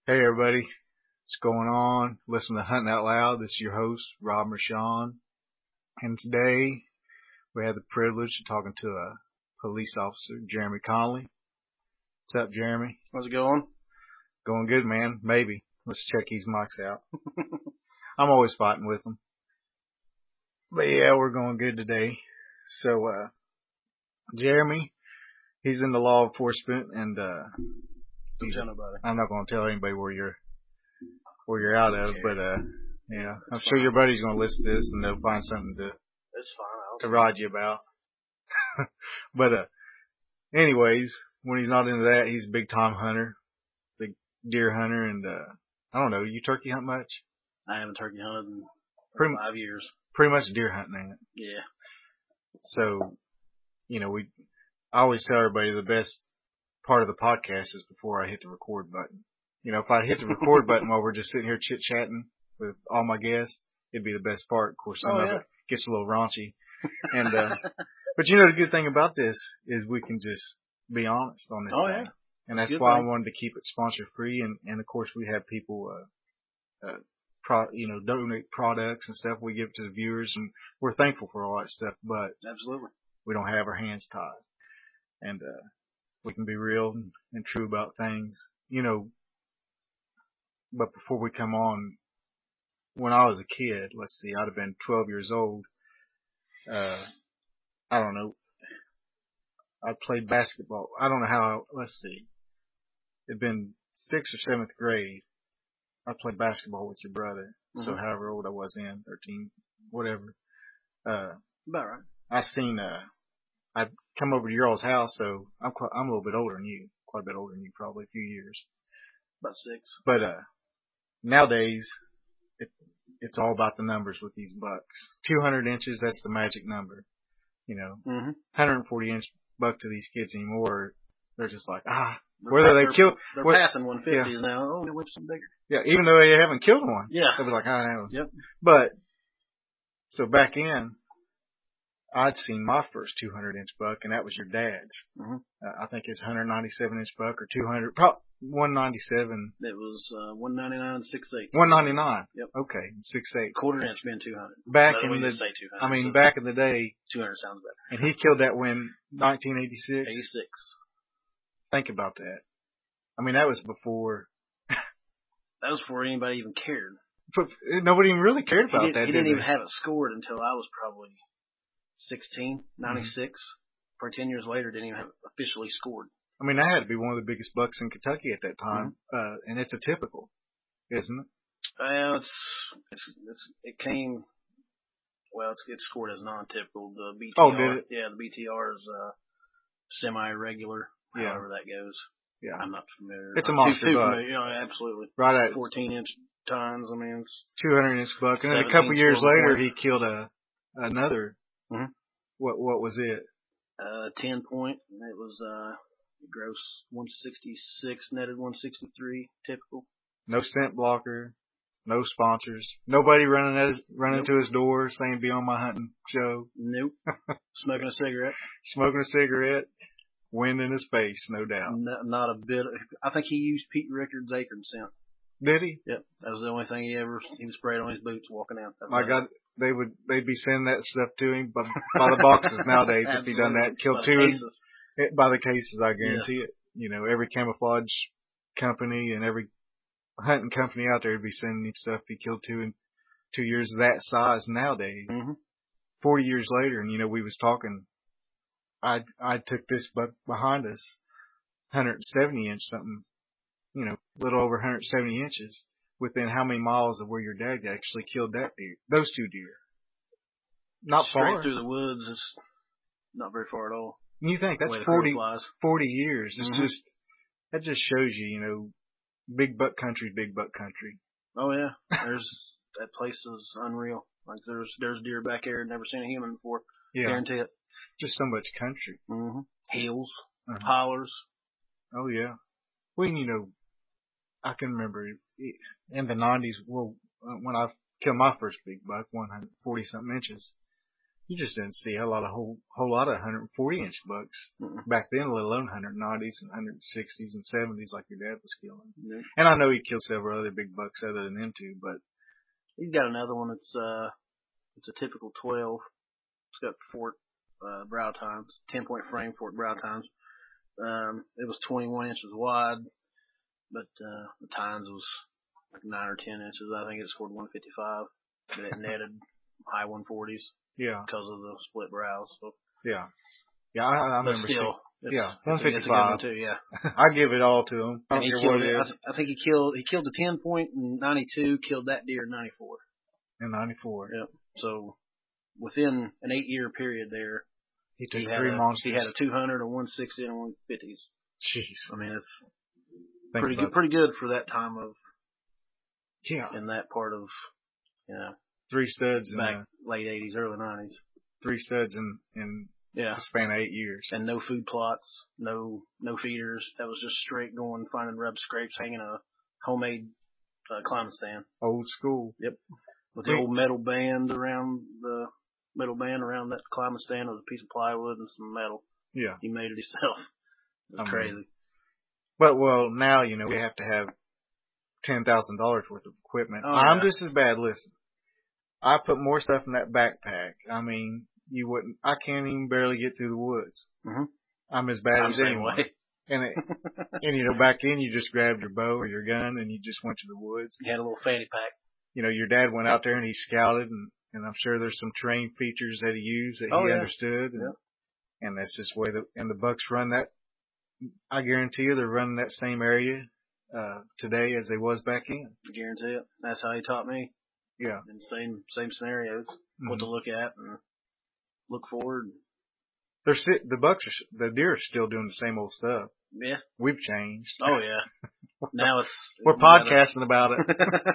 Hey everybody, what's going on? Listen to Hunting Out Loud. This is your host, Rob Mershon. And today we have the privilege of talking to a police officer, Jeremy Conley. What's up, Jeremy? How's it going? Going good, man. Maybe. Let's check these mics out. I'm always fighting with them. But yeah, we're going good today. So, Jeremy, he's in the law enforcement and, Don't tell nobody. I'm not going to tell anybody where you're out of, but yeah, I'm sure fine. your buddy's gonna listen to this and they'll find something It's to fine. rod you about. But anyways, when he's not into that, he's a big time hunter, big deer hunter, and I don't know, you turkey hunt much? I haven't turkey hunted in Pretty 5 years. pretty much deer hunting, ain't it? Yeah. So, I always tell everybody the best part of the podcast is before I hit the record button. If I hit the record button while we're just sitting here chit chatting with all my guests, it'd be the best part. Of course, some of it gets a little raunchy. And, but the good thing about this is we can just be honest on this thing. Yeah. And that's why I wanted to keep it sponsor free. And of course we have people, donate products and stuff. We give to the viewers and we're thankful for all that stuff, but Absolutely. we don't have our hands tied. And, we can be real and true about things, but before we come on, when I was a kid, let's see, I'd have been 12 years old. I don't know. I played basketball. I don't know how, let's see. It'd been 6th or 7th grade. I played basketball with your brother. Mm-hmm. So however old I was then, 13, whatever. About right. I'd come over to your all's house, so I'm a little bit older than you. Quite a bit older than you, probably a few years. About 6. But, nowadays, it's all about the numbers with these bucks. 200 inches, that's the magic number. 140 inch buck to these kids anymore, they're just like, they're passing 150s now. Oh, they went some bigger. Yeah, even though they haven't killed one. Yeah. They'll be like, no. Yep. But, so back in, I'd seen my first 200 inch buck, and that was your dad's. Mm-hmm. I think it's 197 inch buck or 200, probably 197. It was 199 and 6/8. 199. Yep. Okay, 6/8. Quarter inch being 200. Back Let in me the, just say 200. I mean, back in the day, 200 sounds better. And he killed that when 1986. 86. Think about that. I mean, that was before. That was before anybody even cared. Nobody even really cared about that. He didn't even have it scored until I was probably 16, 96. Mm-hmm. For 10 years later, didn't even have it officially scored. I mean, that had to be one of the biggest bucks in Kentucky at that time. Mm-hmm. And it's a typical, isn't it? Well, it's scored as non-typical. The BTR. Oh, did it? Yeah, the BTR is semi-regular. Yeah. However that goes. Yeah. I'm not familiar. It's a monster buck. Absolutely. Right at 14 inch tines. I mean, it's 200 inch buck. And then a couple years later, he killed another. Mm-hmm. What was it? 10 point. It was gross 166, netted 163. Typical. No scent blocker. No sponsors. Nobody running to his door saying, "Be on my hunting show." Nope. Smoking a cigarette. Smoking a cigarette. Wind in his face, no doubt. Not a bit. I think he used Pete Rickard's Acorn scent. Did he? Yep. That was the only thing he was sprayed on his boots walking out. My God, they'd be sending that stuff to him by the boxes nowadays if he done that. Killed by the cases, I guarantee it. Every camouflage company and every hunting company out there would be sending him stuff. He killed 2 in 2 years that size nowadays. Mm-hmm. 40 years later, and we was talking. I took this buck behind us, 170 inch something, little over 170 inches, within how many miles of where your dad actually killed that deer, those 2 deer. Not straight far. Through the woods, it's not very far at all. And you think that's 40 years. It's mm-hmm. That just shows you, big buck country. Oh yeah. That place is unreal. Like there's deer back there, never seen a human before. Yeah. Guarantee it. Just so much country. Mm-hmm. Hills, hollers. Oh yeah. Well, I can remember in the 90s, when I killed my first big buck, 140 something inches, You just didn't see a whole lot of 140-inch bucks back then, let alone 190s and 160s and 70s like your dad was killing. Yeah. And I know he killed several other big bucks other than them two, but he's got another one that's it's a typical 12. It's got Fort brow tines, 10-point frame Fort brow tines. It was 21 inches wide, but the tines was like 9 or 10 inches. I think it scored 155, but it netted high 140s. Yeah. Because of the split brows. So. Yeah. Yeah, I remember. Still, yeah, 155. It's a good one too, yeah. I give it all to him. I don't care what it is. I think he killed the 10-point in 92, killed that deer in 94. In 94. Yep. So within an 8-year period there, he took 3 monsters. He had a 200, a 160, and a 150s. Jeez. I mean, it's pretty good for that time of. Yeah. In that part of, 3 studs back late 80s, early 90s. 3 studs in the span of 8 years. And no food plots, no feeders. That was just straight going, finding rub scrapes, hanging a homemade climbing stand. Old school. Yep. With the old metal band around that climbing stand was a piece of plywood and some metal. Yeah. He made it himself. It was crazy. But now, we have to have $10,000 worth of equipment. Oh, I'm just as bad. Listen, I put more stuff in that backpack. I mean, I can't even barely get through the woods. Mm-hmm. I'm as bad as anyone. And back then you just grabbed your bow or your gun and you just went to the woods. You had a little fanny pack. Your dad went out there and he scouted and I'm sure there's some terrain features that he used that he understood. And that's just the way the bucks run that. I guarantee you they're running that same area today as they was back then. I guarantee it. That's how he taught me. Yeah. In the same scenarios. What to look at and look forward. The deer are still doing the same old stuff. Yeah. We've changed. Oh yeah. Now we're podcasting about it.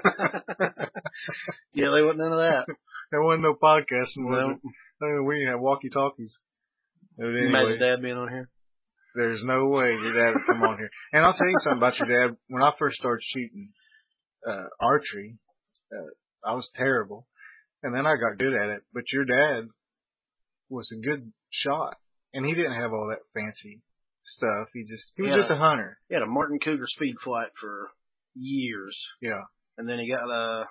Yeah, there wasn't none of that. There wasn't no podcasting, was it? I mean, we didn't have walkie-talkies. Anyway, you imagine Dad being on here? There's no way your dad would come on here. And I'll tell you something about your dad. When I first started shooting archery, I was terrible. And then I got good at it. But your dad was a good shot. And he didn't have all that fancy stuff. He was just a hunter. He had a Martin Cougar Speed Flight for years. Yeah. And then he got a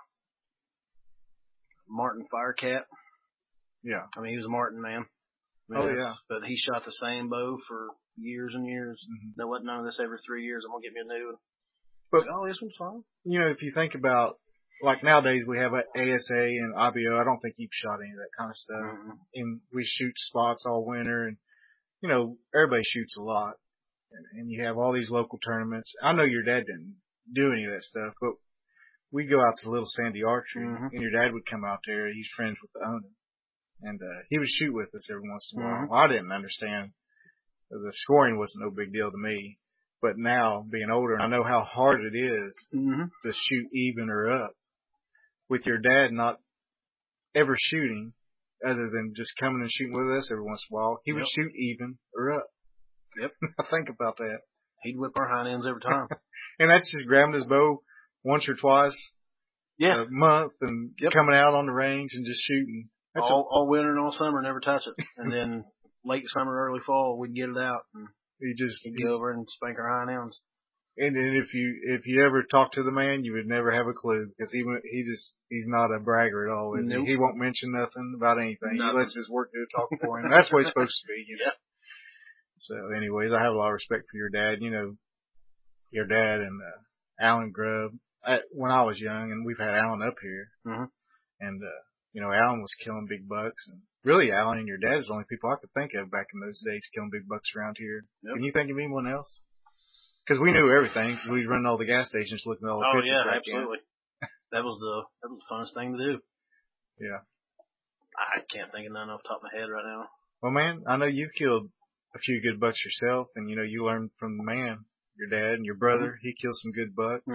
Martin Firecat. Yeah. I mean, he was a Martin man. But he shot the same bow for years and years. Mm-hmm. There wasn't none of this every 3 years. I'm going to get me a new one. But, this one's fine. If you think about, like nowadays we have an ASA and IBO. I don't think you've shot any of that kind of stuff. Mm-hmm. And we shoot spots all winter and, everybody shoots a lot. And you have all these local tournaments. I know your dad didn't do any of that stuff, but we go out to Little Sandy Archery and your dad would come out there. He's friends with the owner. And he would shoot with us every once in a while. Well, I didn't understand. The scoring wasn't no big deal to me. But now, being older, I know how hard it is to shoot even or up. With your dad not ever shooting, other than just coming and shooting with us every once in a while, he would shoot even or up. Yep. I think about that. He'd whip our hind ends every time. And that's just grabbing his bow once or twice a month and coming out on the range and just shooting. That's all winter and all summer, never touch it. And then late summer, early fall, we'd get it out and he'd go over and spank our hind ends. And if you ever talk to the man, you would never have a clue because he's not a bragger at all. Nope. He won't mention nothing about anything. He lets his work do the talking for him. That's what it's supposed to be. Yeah. So, anyways, I have a lot of respect for your dad. Your dad and Alan Grubb. When I was young, and we've had Alan up here, and Alan was killing big bucks, and really Alan and your dad is the only people I could think of back in those days killing big bucks around here. Yep. Can you think of anyone else? Because we knew everything, because we was running all the gas stations looking at all the pictures. Oh yeah, absolutely. That was the funnest thing to do. Yeah. I can't think of none off the top of my head right now. Well, man, I know you've killed a few good bucks yourself, and you learned from the man, your dad and your brother. He killed some good bucks.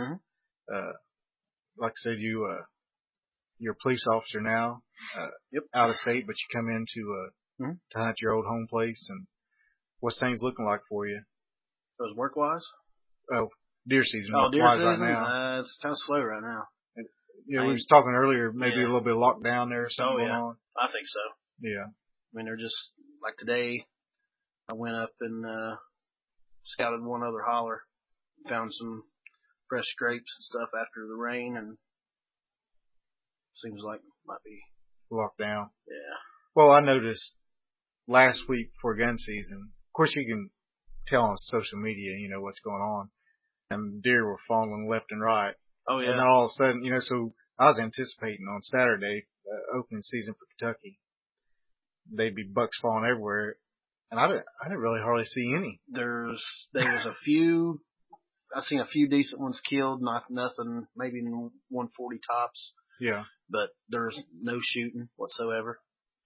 Like I said, you're a police officer now, out of state, but you come in to hunt your old home place. And what's things looking like for you? As work-wise? Oh, deer season. Oh, deer season? Right now. It's kind of slow right now. We was talking earlier, maybe a little bit of lockdown there or something going on. I think so. Yeah. I mean, they're just, like today, I went up and, scouted one other holler, found some fresh scrapes and stuff after the rain, and seems like might be locked down. Yeah. Well, I noticed last week before gun season, of course you can tell on social media, what's going on, and deer were falling left and right. Oh yeah. And then all of a sudden, so I was anticipating on Saturday, opening season for Kentucky, they'd be bucks falling everywhere, and I didn't really hardly see any. There was a few. I've seen a few decent ones killed, nothing, maybe 140 tops. Yeah. But there's no shooting whatsoever.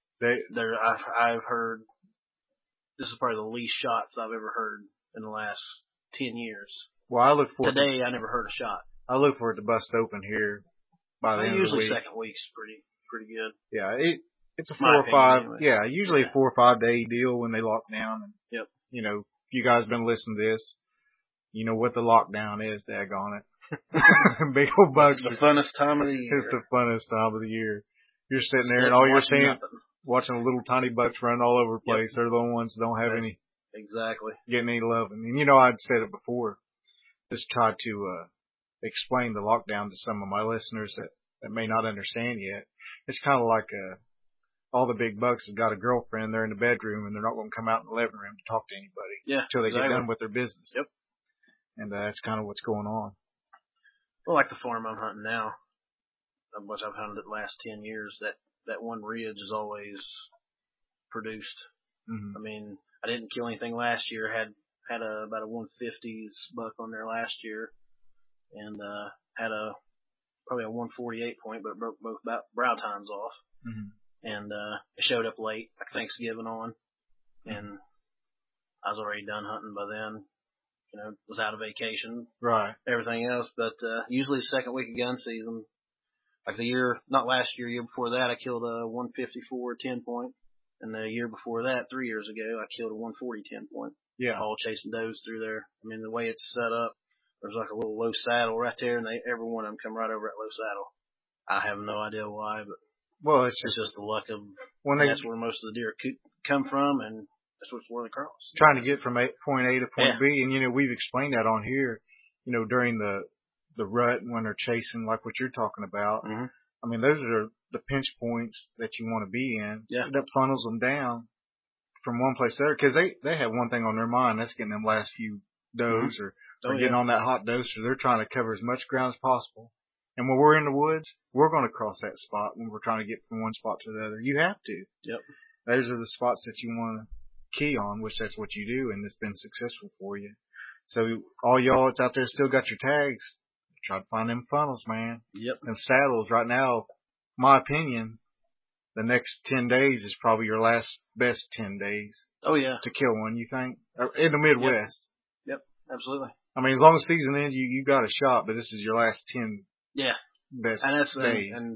I've heard, this is probably the least shots I've ever heard in the last 10 years. Well, I Today I never heard a shot. I look for it to bust open here by the end of the week. Usually second week's pretty good. Yeah, it's a 4 or 5. Anyway. Yeah, usually a 4 or 5 day deal when they lock down. And, yep. If you guys been listening to this, you know what the lockdown is, daggone it. Big old bugs. It's the funnest time of the year. It's the funnest time of the year. You're sitting there and all you're seeing, watching little tiny bucks run all over the place. Yep. They're the only ones that don't have any. Exactly. Getting any love. And I'd said it before. Just tried to, explain the lockdown to some of my listeners that may not understand yet. It's kind of like, all the big bucks have got a girlfriend. They're in the bedroom and they're not going to come out in the living room to talk to anybody. Yeah. Until they get done with their business. Yep. And that's kind of what's going on. Well, like the farm I'm hunting now, which I've hunted it the last 10 years, that one ridge is always produced. Mm-hmm. I mean, I didn't kill anything last year. Had about a 150s buck on there last year, and had probably a 148 point, but broke both brow tines off. Mm-hmm. And it showed up late, like Thanksgiving on, and I was already done hunting by then. Was out of vacation. Right. Everything else. But usually second week of gun season, like not last year, year before that, I killed a 154 10 point. And the year before that, 3 years ago, I killed a 140 10 point. Yeah. All chasing does through there. I mean, the way it's set up, there's like a little low saddle right there, and every one of them come right over that low saddle. I have no idea why, but well, it's just the luck of that's where most of the deer come from, and that's what's where they cross. Trying to get from point A to point B, and we've explained that on here. During the rut when they're chasing, like what you're talking about. Mm-hmm. I mean, those are the pinch points that you want to be in. Yeah. That funnels them down from one place to the other, because they have one thing on their mind, that's getting them last few does or getting on that hot dose, so they're trying to cover as much ground as possible. And when we're in the woods, we're going to cross that spot when we're trying to get from one spot to the other. You have to. Yep. Those are the spots that you want to key on, which that's what you do, and it's been successful for you. So all y'all that's out there still got your tags, try to find them funnels, man. Yep. Them saddles right now, my opinion, the next 10 days is probably your last best 10 days. Oh yeah. To kill one, you think? In the Midwest. Yep. Absolutely. I mean, as long as season ends, you got a shot, but this is your last 10 best days. And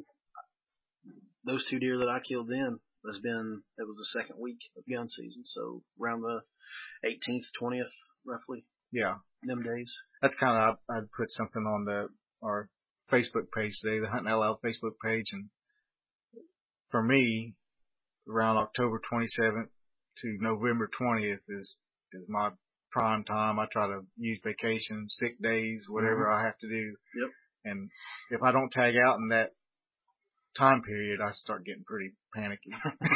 those 2 deer that I killed then, it was the second week of gun season, so around the 18th, 20th, roughly. Yeah. Them days. That's kind of, I'd put something on our Facebook page today, the Hunting Out Loud Facebook page, and for me, around October 27th to November 20th is my prime time. I try to use vacation, sick days, whatever I have to do. Yep. And if I don't tag out in that time period, I start getting pretty panicky.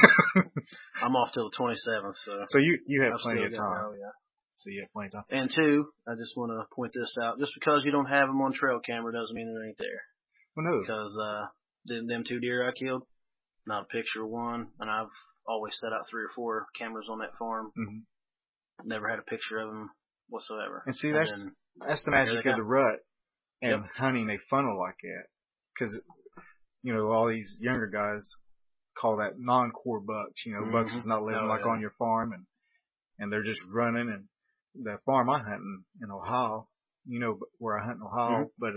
I'm off till the 27th, so you have plenty of time. Oh yeah. So you have plenty of time. And 2, I just want to point this out. Just because you don't have them on trail camera doesn't mean it ain't there. Well, no. Because them 2 deer I killed, not a picture of one, and I've always set out 3 or 4 cameras on that farm. Mm-hmm. Never had a picture of them whatsoever. And see, that's the magic of the rut and hunting a funnel like that. Because, all these younger guys call that non-core bucks. Bucks is not living on your farm, and they're just running. And the farm I hunting in Ohio, where I hunt in Ohio, but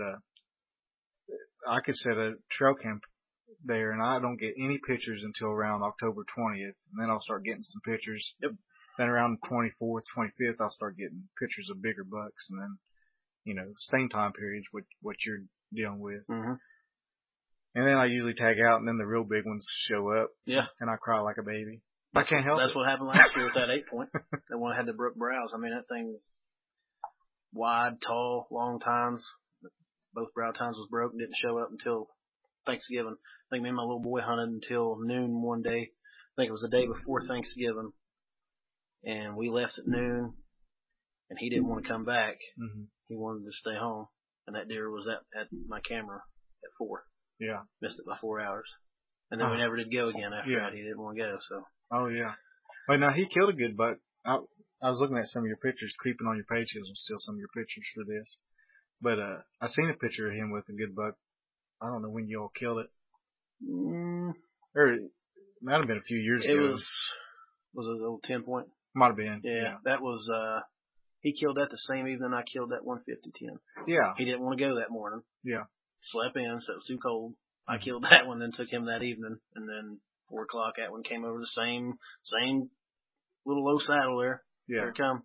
I could set a trail camp there, and I don't get any pictures until around October 20th, and then I'll start getting some pictures. Yep. Then around the 24th, 25th, I'll start getting pictures of bigger bucks, and then, the same time periods what you're dealing with. Mm-hmm. And then I usually tag out, and then the real big ones show up. Yeah. And I cry like a baby. I can't help That's it. what happened last year with that 8-point. That one had the brook brows. I mean, that thing was wide, tall, long tines. Both brow tines was broke and didn't show up until Thanksgiving. I think me and my little boy hunted until noon one day. I think it was the day before Thanksgiving. And we left at noon, and he didn't want to come back. Mm-hmm. He wanted to stay home. And that deer was at my camera at 4. Yeah. Missed it by 4 hours. And then we never did go again after that. He didn't want to go, so. Oh, yeah. But now he killed a good buck. I was looking at some of your pictures, creeping on your page. It was still some of your pictures for this. But I seen a picture of him with a good buck. I don't know when you all killed it. Or it might have been a few years ago. It was it a little 10-point? Might have been. Yeah. That was, he killed that the same evening I killed that 150-10. Yeah. He didn't want to go that morning. Yeah. Slept in, so it was too cold. I killed that one, then took him that evening, and then 4 o'clock that one came over the same little low saddle there. Yeah. Here it come.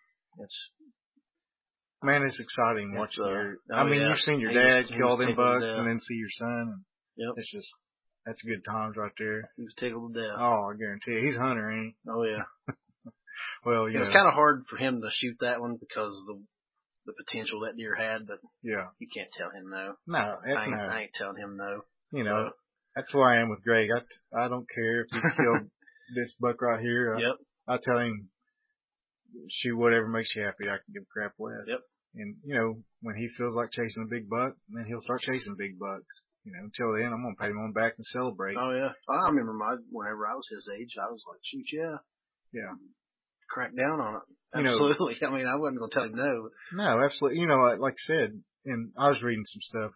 Man, it's exciting watching you've seen your He dad was kill all them tickled to bucks death. and then see your son. And Yep. it's just, that's good times right there. He was tickled to death. Oh, I guarantee you. He's a hunter, ain't he? Oh, yeah. Well, It was kind of hard for him to shoot that one because of the potential that deer had, but yeah. you can't tell him no. No, I ain't telling him no. You know, that's where I am with Greg. I don't care if he's killed this buck right here. Yep. I tell him, shoot whatever makes you happy. I can give a crap less. Yep. And, you know, when he feels like chasing a big buck, then he'll start chasing big bucks. You know, until then, I'm going to pat him on the back and celebrate. Oh, yeah. I remember whenever I was his age, I was like, shoot, yeah. Yeah. Crack down on it. You know, absolutely. I mean, I wasn't going to tell him no. No, absolutely. You know, like I said, and I was reading some stuff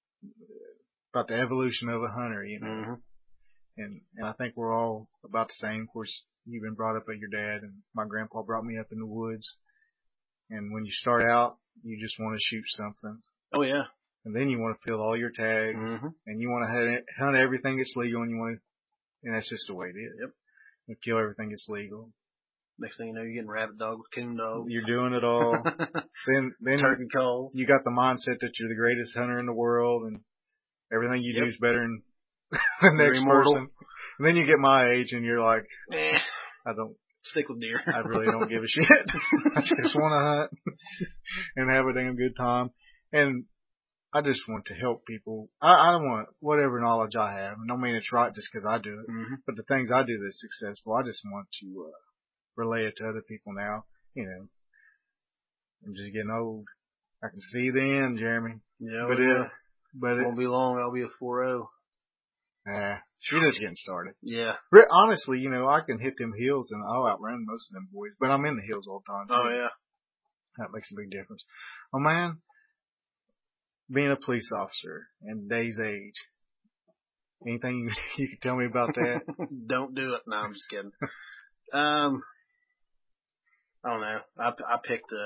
about the evolution of a hunter, you know. Mm-hmm. And I think we're all about the same. Of course, you've been brought up by your dad, and my grandpa brought me up in the woods. And when you start out, you just want to shoot something. Oh, yeah. And then you want to fill all your tags, and you want to hunt everything that's legal, and that's just the way it is. Yep. You kill everything that's legal. Next thing you know, you're getting rabbit dogs, coon dogs. You're doing it all. then turkey calls. You got the mindset that you're the greatest hunter in the world, and everything you do is better than the next person. And then you get my age, and you're like, I don't stick with deer. I really don't give a shit. I just want to hunt and have a damn good time. And I just want to help people. I don't want whatever knowledge I have. I don't mean it's right just because I do it, but the things I do that's successful, I just want to relay it to other people now. You know, I'm just getting old. I can see the end, Jeremy. Yeah, but it won't be long. I'll be a 4-0. You're just getting started. Yeah. Honestly, you know, I can hit them hills and I'll outrun most of them boys, but I'm in the hills all the time. Oh, yeah. That makes a big difference. Oh, man, being a police officer in today's age, anything you can tell me about that? Don't do it. No, I'm just kidding. I don't know. I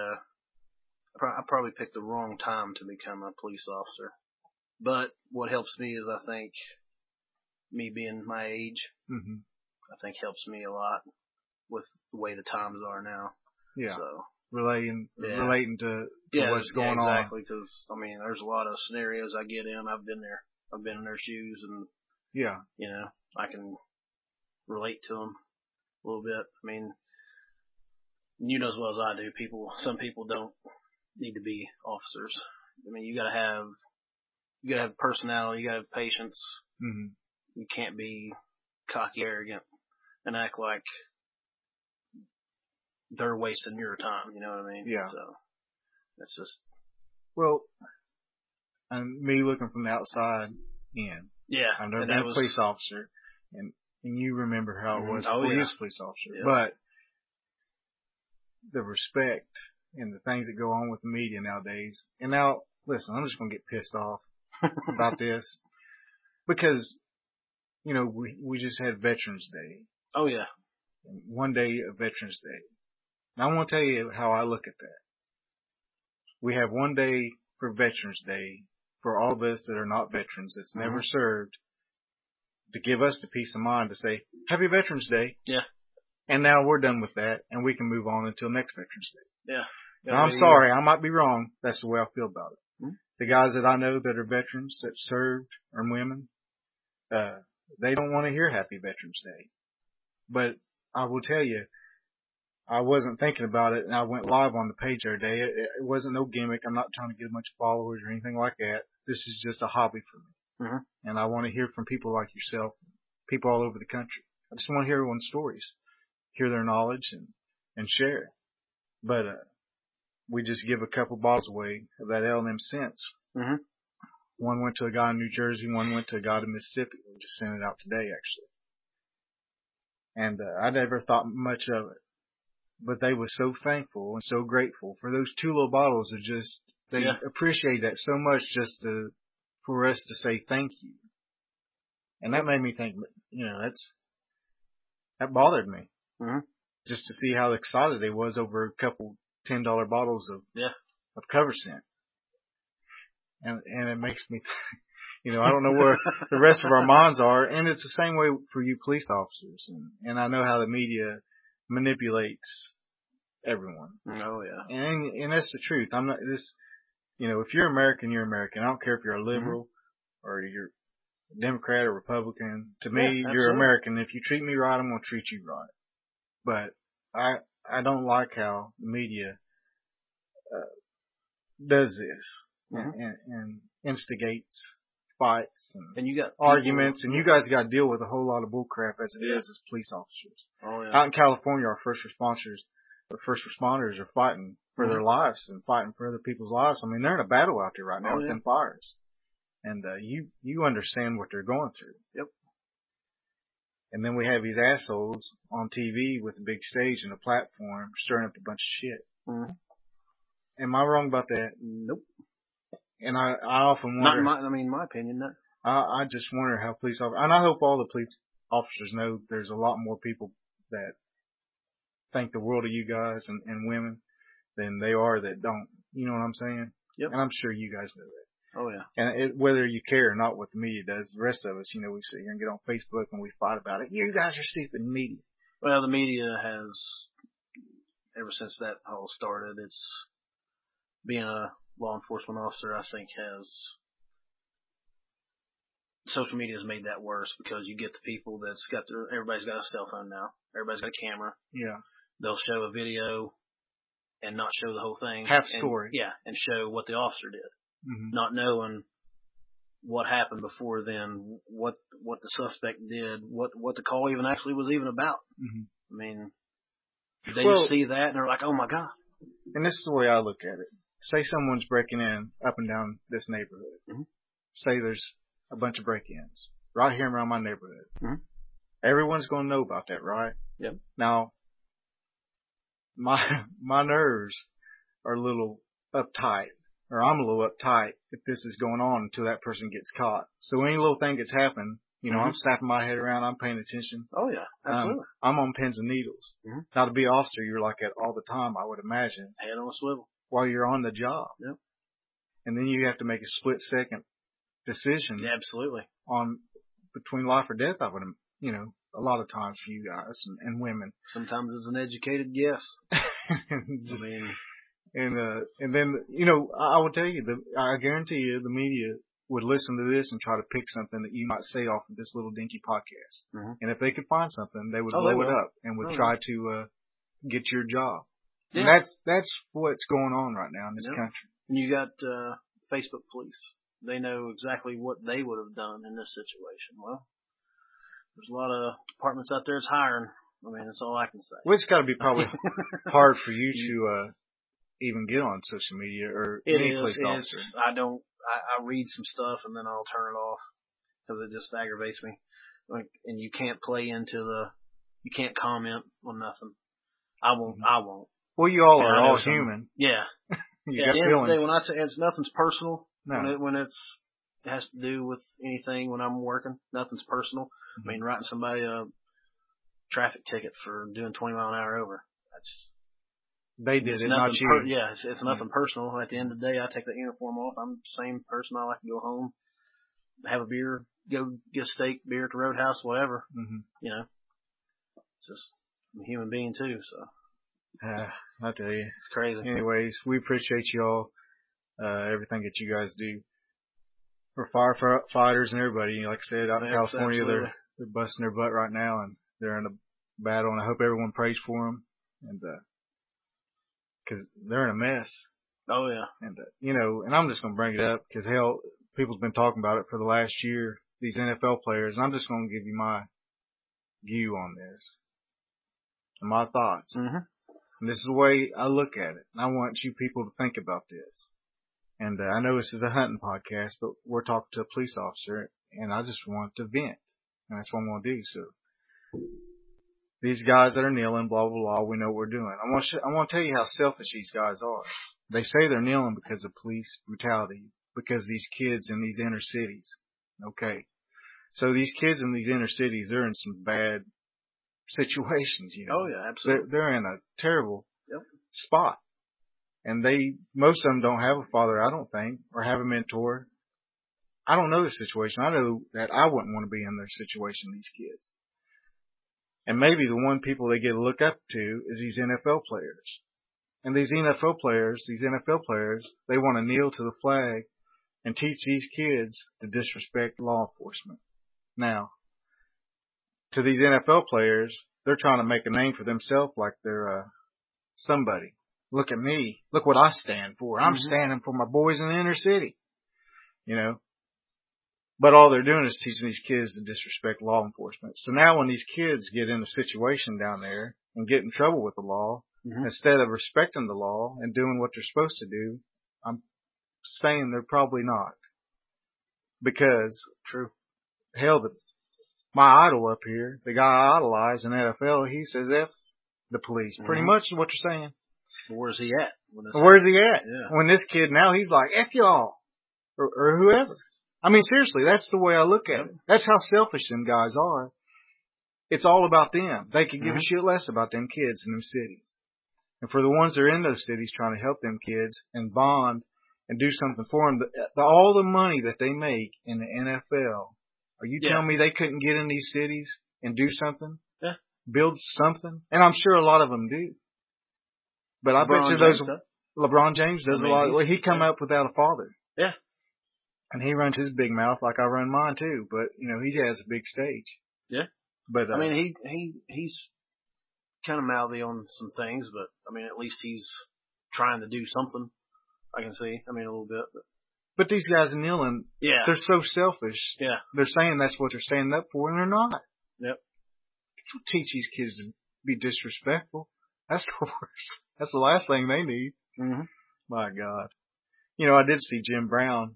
probably picked the wrong time to become a police officer. But what helps me is I think me being my age, I think helps me a lot with the way the times are now. Yeah. So relating to what's going on. Exactly. Because I mean, there's a lot of scenarios I get in. I've been there. I've been in their shoes, and you know, I can relate to them a little bit. I mean, you know as well as I do. Some people don't need to be officers. I mean, you gotta have personality. You gotta have patience. You can't be cocky, arrogant, and act like they're wasting your time. You know what I mean? Yeah. So that's just. Well, and me looking from the outside in. Yeah. I've never been a police officer, and you remember how it was before you was a police officer. Yeah. But the respect and the things that go on with the media nowadays. And now, listen, I'm just going to get pissed off about this because, you know, we just had Veterans Day. Oh, yeah. One day of Veterans Day. Now, I want to tell you how I look at that. We have one day for Veterans Day for all of us that are not veterans, that's never served, to give us the peace of mind to say, Happy Veterans Day. Yeah. And now we're done with that, and we can move on until next Veterans Day. Yeah. Now, I'm sorry, I might be wrong. That's the way I feel about it. The guys that I know that are veterans, that served, or women, they don't want to hear Happy Veterans Day. But I will tell you, I wasn't thinking about it, and I went live on the page every day. It wasn't no gimmick. I'm not trying to get a bunch of followers or anything like that. This is just a hobby for me. Mm-hmm. And I want to hear from people like yourself, people all over the country. I just want to hear everyone's stories, hear their knowledge, and share it. But we just give a couple bottles away of that L&M Sense. Mm-hmm. One went to a guy in New Jersey, one went to a guy in Mississippi. We just sent it out today, actually. And I never thought much of it. But they were so thankful and so grateful for those 2 little bottles of just, they appreciate that so much just for us to say thank you. And that made me think, that bothered me. Mm-hmm. Just to see how excited they was over a couple $10 bottles of Cover Scent. And it makes me, I don't know where the rest of our minds are. And it's the same way for you police officers. And I know how the media manipulates everyone. Oh yeah. And that's the truth. I'm not this, if you're American, you're American. I don't care if you're a liberal or you're a Democrat or Republican. To me, you're American. If you treat me right, I'm going to treat you right. But I don't like how the media does this and instigates fights and you got arguments, and you guys got to deal with a whole lot of bullcrap as it is as police officers. Oh, yeah. Out in California, our first responders are fighting for their lives and fighting for other people's lives. I mean, they're in a battle out there right now with them fires, and you understand what they're going through. Yep. And then we have these assholes on TV with a big stage and a platform stirring up a bunch of shit. Mm-hmm. Am I wrong about that? Nope. And I often wonder. Not in my opinion, no. I just wonder how police officers, and I hope all the police officers know there's a lot more people that think the world of you guys and women than they are that don't. You know what I'm saying? Yep. And I'm sure you guys know that. Oh yeah. And whether you care or not what the media does, the rest of us, we sit here and get on Facebook and we fight about it. You guys are stupid media. Well, the media has, ever since that all started, it's being a law enforcement officer, I think social media has made that worse because you get the people everybody's got a cell phone now. Everybody's got a camera. Yeah. They'll show a video and not show the whole thing. Half story. Yeah. And show what the officer did. Mm-hmm. Not knowing what happened before then, what the suspect did, what the call even actually was even about. Mm-hmm. I mean, they just see that and they're like, oh my God. And this is the way I look at it. Say someone's breaking in up and down this neighborhood. Mm-hmm. Say there's a bunch of break-ins right here around my neighborhood. Mm-hmm. Everyone's going to know about that, right? Yep. Now, my nerves are a little uptight, or I'm a little uptight if this is going on until that person gets caught. So any little thing that's happened, I'm snapping my head around, I'm paying attention. Oh yeah, absolutely. I'm on pins and needles. Mm-hmm. Now to be an officer, you're like that all the time, I would imagine. Head on a swivel. While you're on the job. Yep. And then you have to make a split second decision. Yeah, absolutely. On between life or death, I would, a lot of times for you guys and women. Sometimes it's an educated guess. And then, I will tell you, I guarantee you the media would listen to this and try to pick something that you might say off of this little dinky podcast. Mm-hmm. And if they could find something, they would blow it up and would try to get your job. Yeah. And that's what's going on right now in this country. And you got Facebook police. They know exactly what they would have done in this situation. Well, there's a lot of departments out there that's hiring. I mean, that's all I can say. Well, it's got to be probably hard for you to even get on social media or any police officer. I read some stuff and then I'll turn it off because it just aggravates me. And you can't you can't comment on nothing. I won't. Well, you all are all human. Yeah. You got feelings. When I say nothing's personal. No. When it has to do with anything when I'm working, nothing's personal. Mm-hmm. I mean, writing somebody a traffic ticket for doing 20 mile an hour over. They did it, not you. It's nothing personal. At the end of the day, I take that uniform off. I'm the same person. I like to go home, have a beer, go get a steak, beer at the Roadhouse, whatever. Mm-hmm. It's just I'm a human being too. So I tell you, it's crazy. Anyways, we appreciate y'all, everything that you guys do for firefighters and everybody. Like I said, out in California, they're busting their butt right now, and they're in a battle, and I hope everyone prays for them, and because they're in a mess. Oh yeah. And and I'm just gonna bring it up because hell, people's been talking about it for the last year. These NFL players, and I'm just gonna give you my view on this and my thoughts. Mhm. And this is the way I look at it. And I want you people to think about this. And I know this is a hunting podcast, but we're talking to a police officer, and I just want to vent. And that's what I'm going to do. So these guys that are kneeling, blah, blah, blah, we know what we're doing. I want to tell you how selfish these guys are. They say they're kneeling because of police brutality, because these kids in these inner cities. Okay. So these kids in these inner cities, they're in some bad situations, Oh yeah, absolutely. They're in a terrible Yep. spot. And most of them don't have a father, I don't think, or have a mentor. I don't know their situation. I know that I wouldn't want to be in their situation, these kids. And maybe the one people they get to look up to is these NFL players. And these NFL players, they want to kneel to the flag and teach these kids to disrespect law enforcement. Now, to these NFL players, they're trying to make a name for themselves like they're somebody. Look at me. Look what I stand for. I'm standing for my boys in the inner city. But all they're doing is teaching these kids to disrespect law enforcement. So now when these kids get in a situation down there and get in trouble with the law, instead of respecting the law and doing what they're supposed to do, I'm saying they're probably not. Because, hell, my idol up here, the guy I idolize in NFL, he says F the police. Pretty much is what you're saying. Where's he at? Where's he at? Yeah. When this kid now, he's like, F y'all. Or whoever. I mean, seriously, that's the way I look at it. That's how selfish them guys are. It's all about them. They could give a shit less about them kids in them cities. And for the ones that are in those cities trying to help them kids and bond and do something for them, all the money that they make in the NFL, are you telling me they couldn't get in these cities and do something? Yeah. Build something? And I'm sure a lot of them do. But I bet you LeBron James does a lot. Well, he come up without a father. Yeah. And he runs his big mouth like I run mine too. But, he has a big stage. Yeah. But, I mean, he's kind of mouthy on some things, but I mean, at least he's trying to do something. I can see. I mean, a little bit. But these guys kneeling, they're so selfish. Yeah. They're saying that's what they're standing up for, and they're not. Yep. Don't teach these kids to be disrespectful. That's the worst. That's the last thing they need. Mm-hmm. My God. I did see Jim Brown.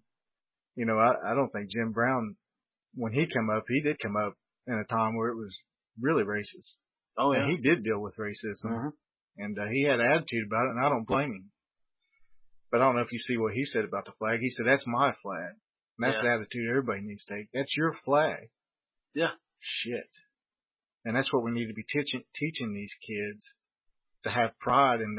I don't think Jim Brown, when he did come up in a time where it was really racist. Oh, yeah. And he did deal with racism. And he had an attitude about it, and I don't blame him. But I don't know if you see what he said about the flag. He said, that's my flag. And that's the attitude everybody needs to take. That's your flag. Yeah. Shit. And that's what we need to be teaching these kids, to have pride in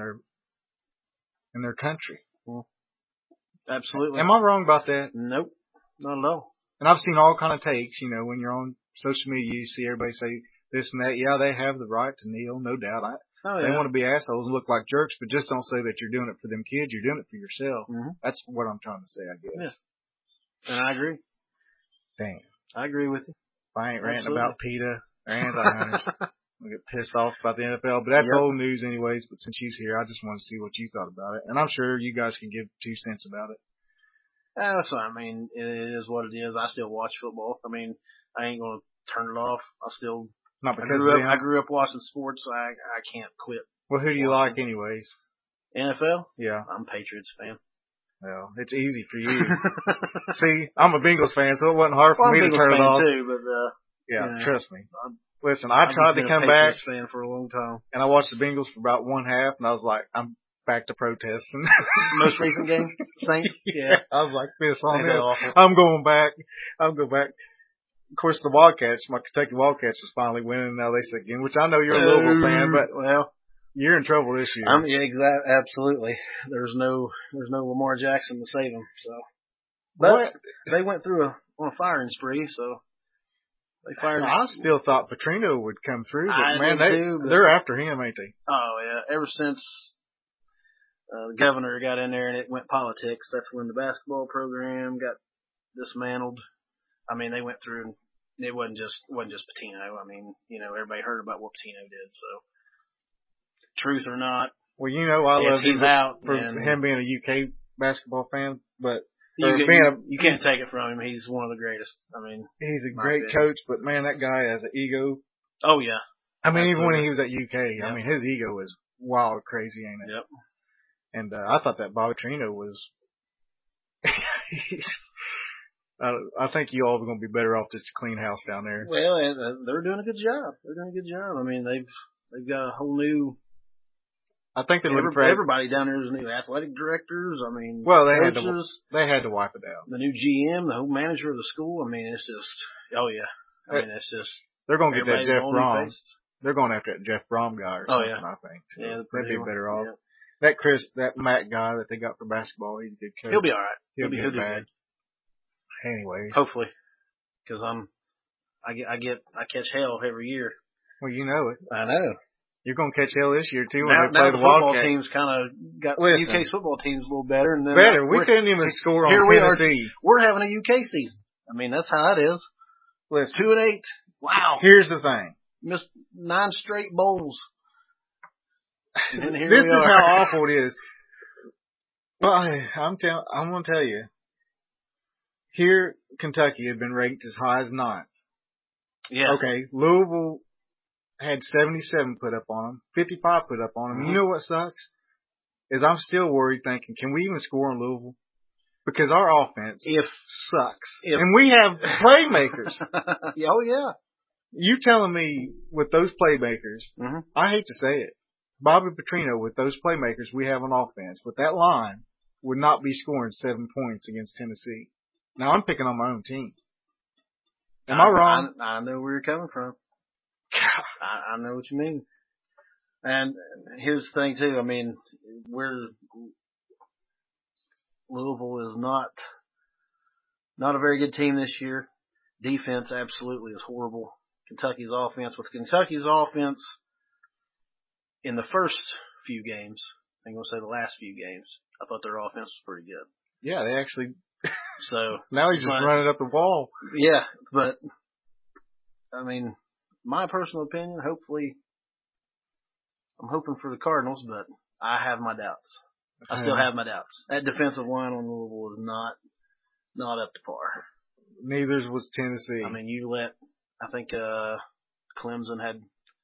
their country. Absolutely. Am I wrong about that? Nope. Not at all. And I've seen all kind of takes, when you're on social media, you see everybody say this and that. Yeah, they have the right to kneel, no doubt. They want to be assholes and look like jerks, but just don't say that you're doing it for them kids. You're doing it for yourself. That's what I'm trying to say, I guess. Yeah. And I agree. Damn. I agree with you. If I ain't ranting about PETA or anti-hunters, I'll get pissed off about the NFL. But that's old news anyways. But since she's here, I just want to see what you thought about it. And I'm sure you guys can give 2 cents about it. That's what I mean. It is what it is. I still watch football. I mean, I ain't going to turn it off. I grew up watching sports. So I can't quit. Well, who do you like anyways? NFL? Yeah. I'm a Patriots fan. Well, it's easy for you. See, I'm a Bengals fan, so it wasn't hard for me to turn it off. Too, but, trust me. Listen, I tried to come back. Fan for a long time. And I watched the Bengals for about one half, and I was like, I'm back to protesting. Most recent game? Saints? Yeah. I was like, piss on it. I'm going back. Of course, the Wildcats, my Kentucky Wildcats was finally winning. Now they said again, which I know you're a Louisville fan, but you're in trouble this year. Absolutely. There's no Lamar Jackson to save them. So, but they went through on a firing spree. So they fired. I still thought Petrino would come through, but but they're after him, ain't they? Oh yeah. Ever since the governor got in there and it went politics, that's when the basketball program got dismantled. I mean, they went through and it wasn't just Patino. I mean, everybody heard about what Patino did. So, truth or not, well, I love he's him out for him being a UK basketball fan, but you can't take it from him. He's one of the greatest. I mean, he's a great coach, but man, that guy has an ego. Oh yeah. I mean, absolutely. even when he was at UK, Yep. I mean, his ego is wild, crazy, ain't it? Yep. And I thought that Bobby Petrino was. I think you all are going to be better off just to clean house down there. Well, they're doing a good job. I mean, they've got a whole new. I think everybody down there is new athletic directors. I mean, coaches. They had to wipe it out. The new GM, the whole manager of the school. I mean, it's just. Oh yeah. I mean, it's just. They're going to get that Jeff Brom. They're going after that Jeff Brom guy or something. I think. So yeah, they'd be better off. Yeah. That Matt guy that they got for basketball, he's a good coach. He'll be all right. He'll be bad. Anyways, hopefully, because I catch hell every year. Well, you know it. I know. You're going to catch hell this year too when now, they play the Wildcats. Football team's kind of got UK's football team's a little better. And then we couldn't even score on Tennessee. We're having a UK season. I mean, that's how it is. Listen, 2-8. Wow. Here's the thing. Missed 9 straight bowls. And then here this we is are. how awful it is. Well, I'm going to tell you. Here, Kentucky had been ranked as high as 9th. Yeah. Okay, Louisville had 77 put up on them, 55 put up on them. Mm-hmm. You know what sucks? Is I'm still worried thinking, can we even score on Louisville? Because our offense sucks. And we have playmakers. Oh, yeah. You telling me with those playmakers, mm-hmm. I hate to say it, Bobby Petrino, with those playmakers we have on offense, with that line, would not be scoring 7 points against Tennessee. Now, I'm picking on my own team. Am I wrong? I know where you're coming from. I know what you mean. And here's the thing, too. I mean, Louisville is not a very good team this year. Defense absolutely is horrible. Kentucky's offense in the first few games, I'm going to say the last few games, I thought their offense was pretty good. Yeah, they actually. So now he's just running up the wall. Yeah, but I mean, my personal opinion, I'm hoping for the Cardinals, but I have my doubts. I still have my doubts. That defensive line on Louisville is not up to par. Neither was Tennessee. I mean, I think Clemson had,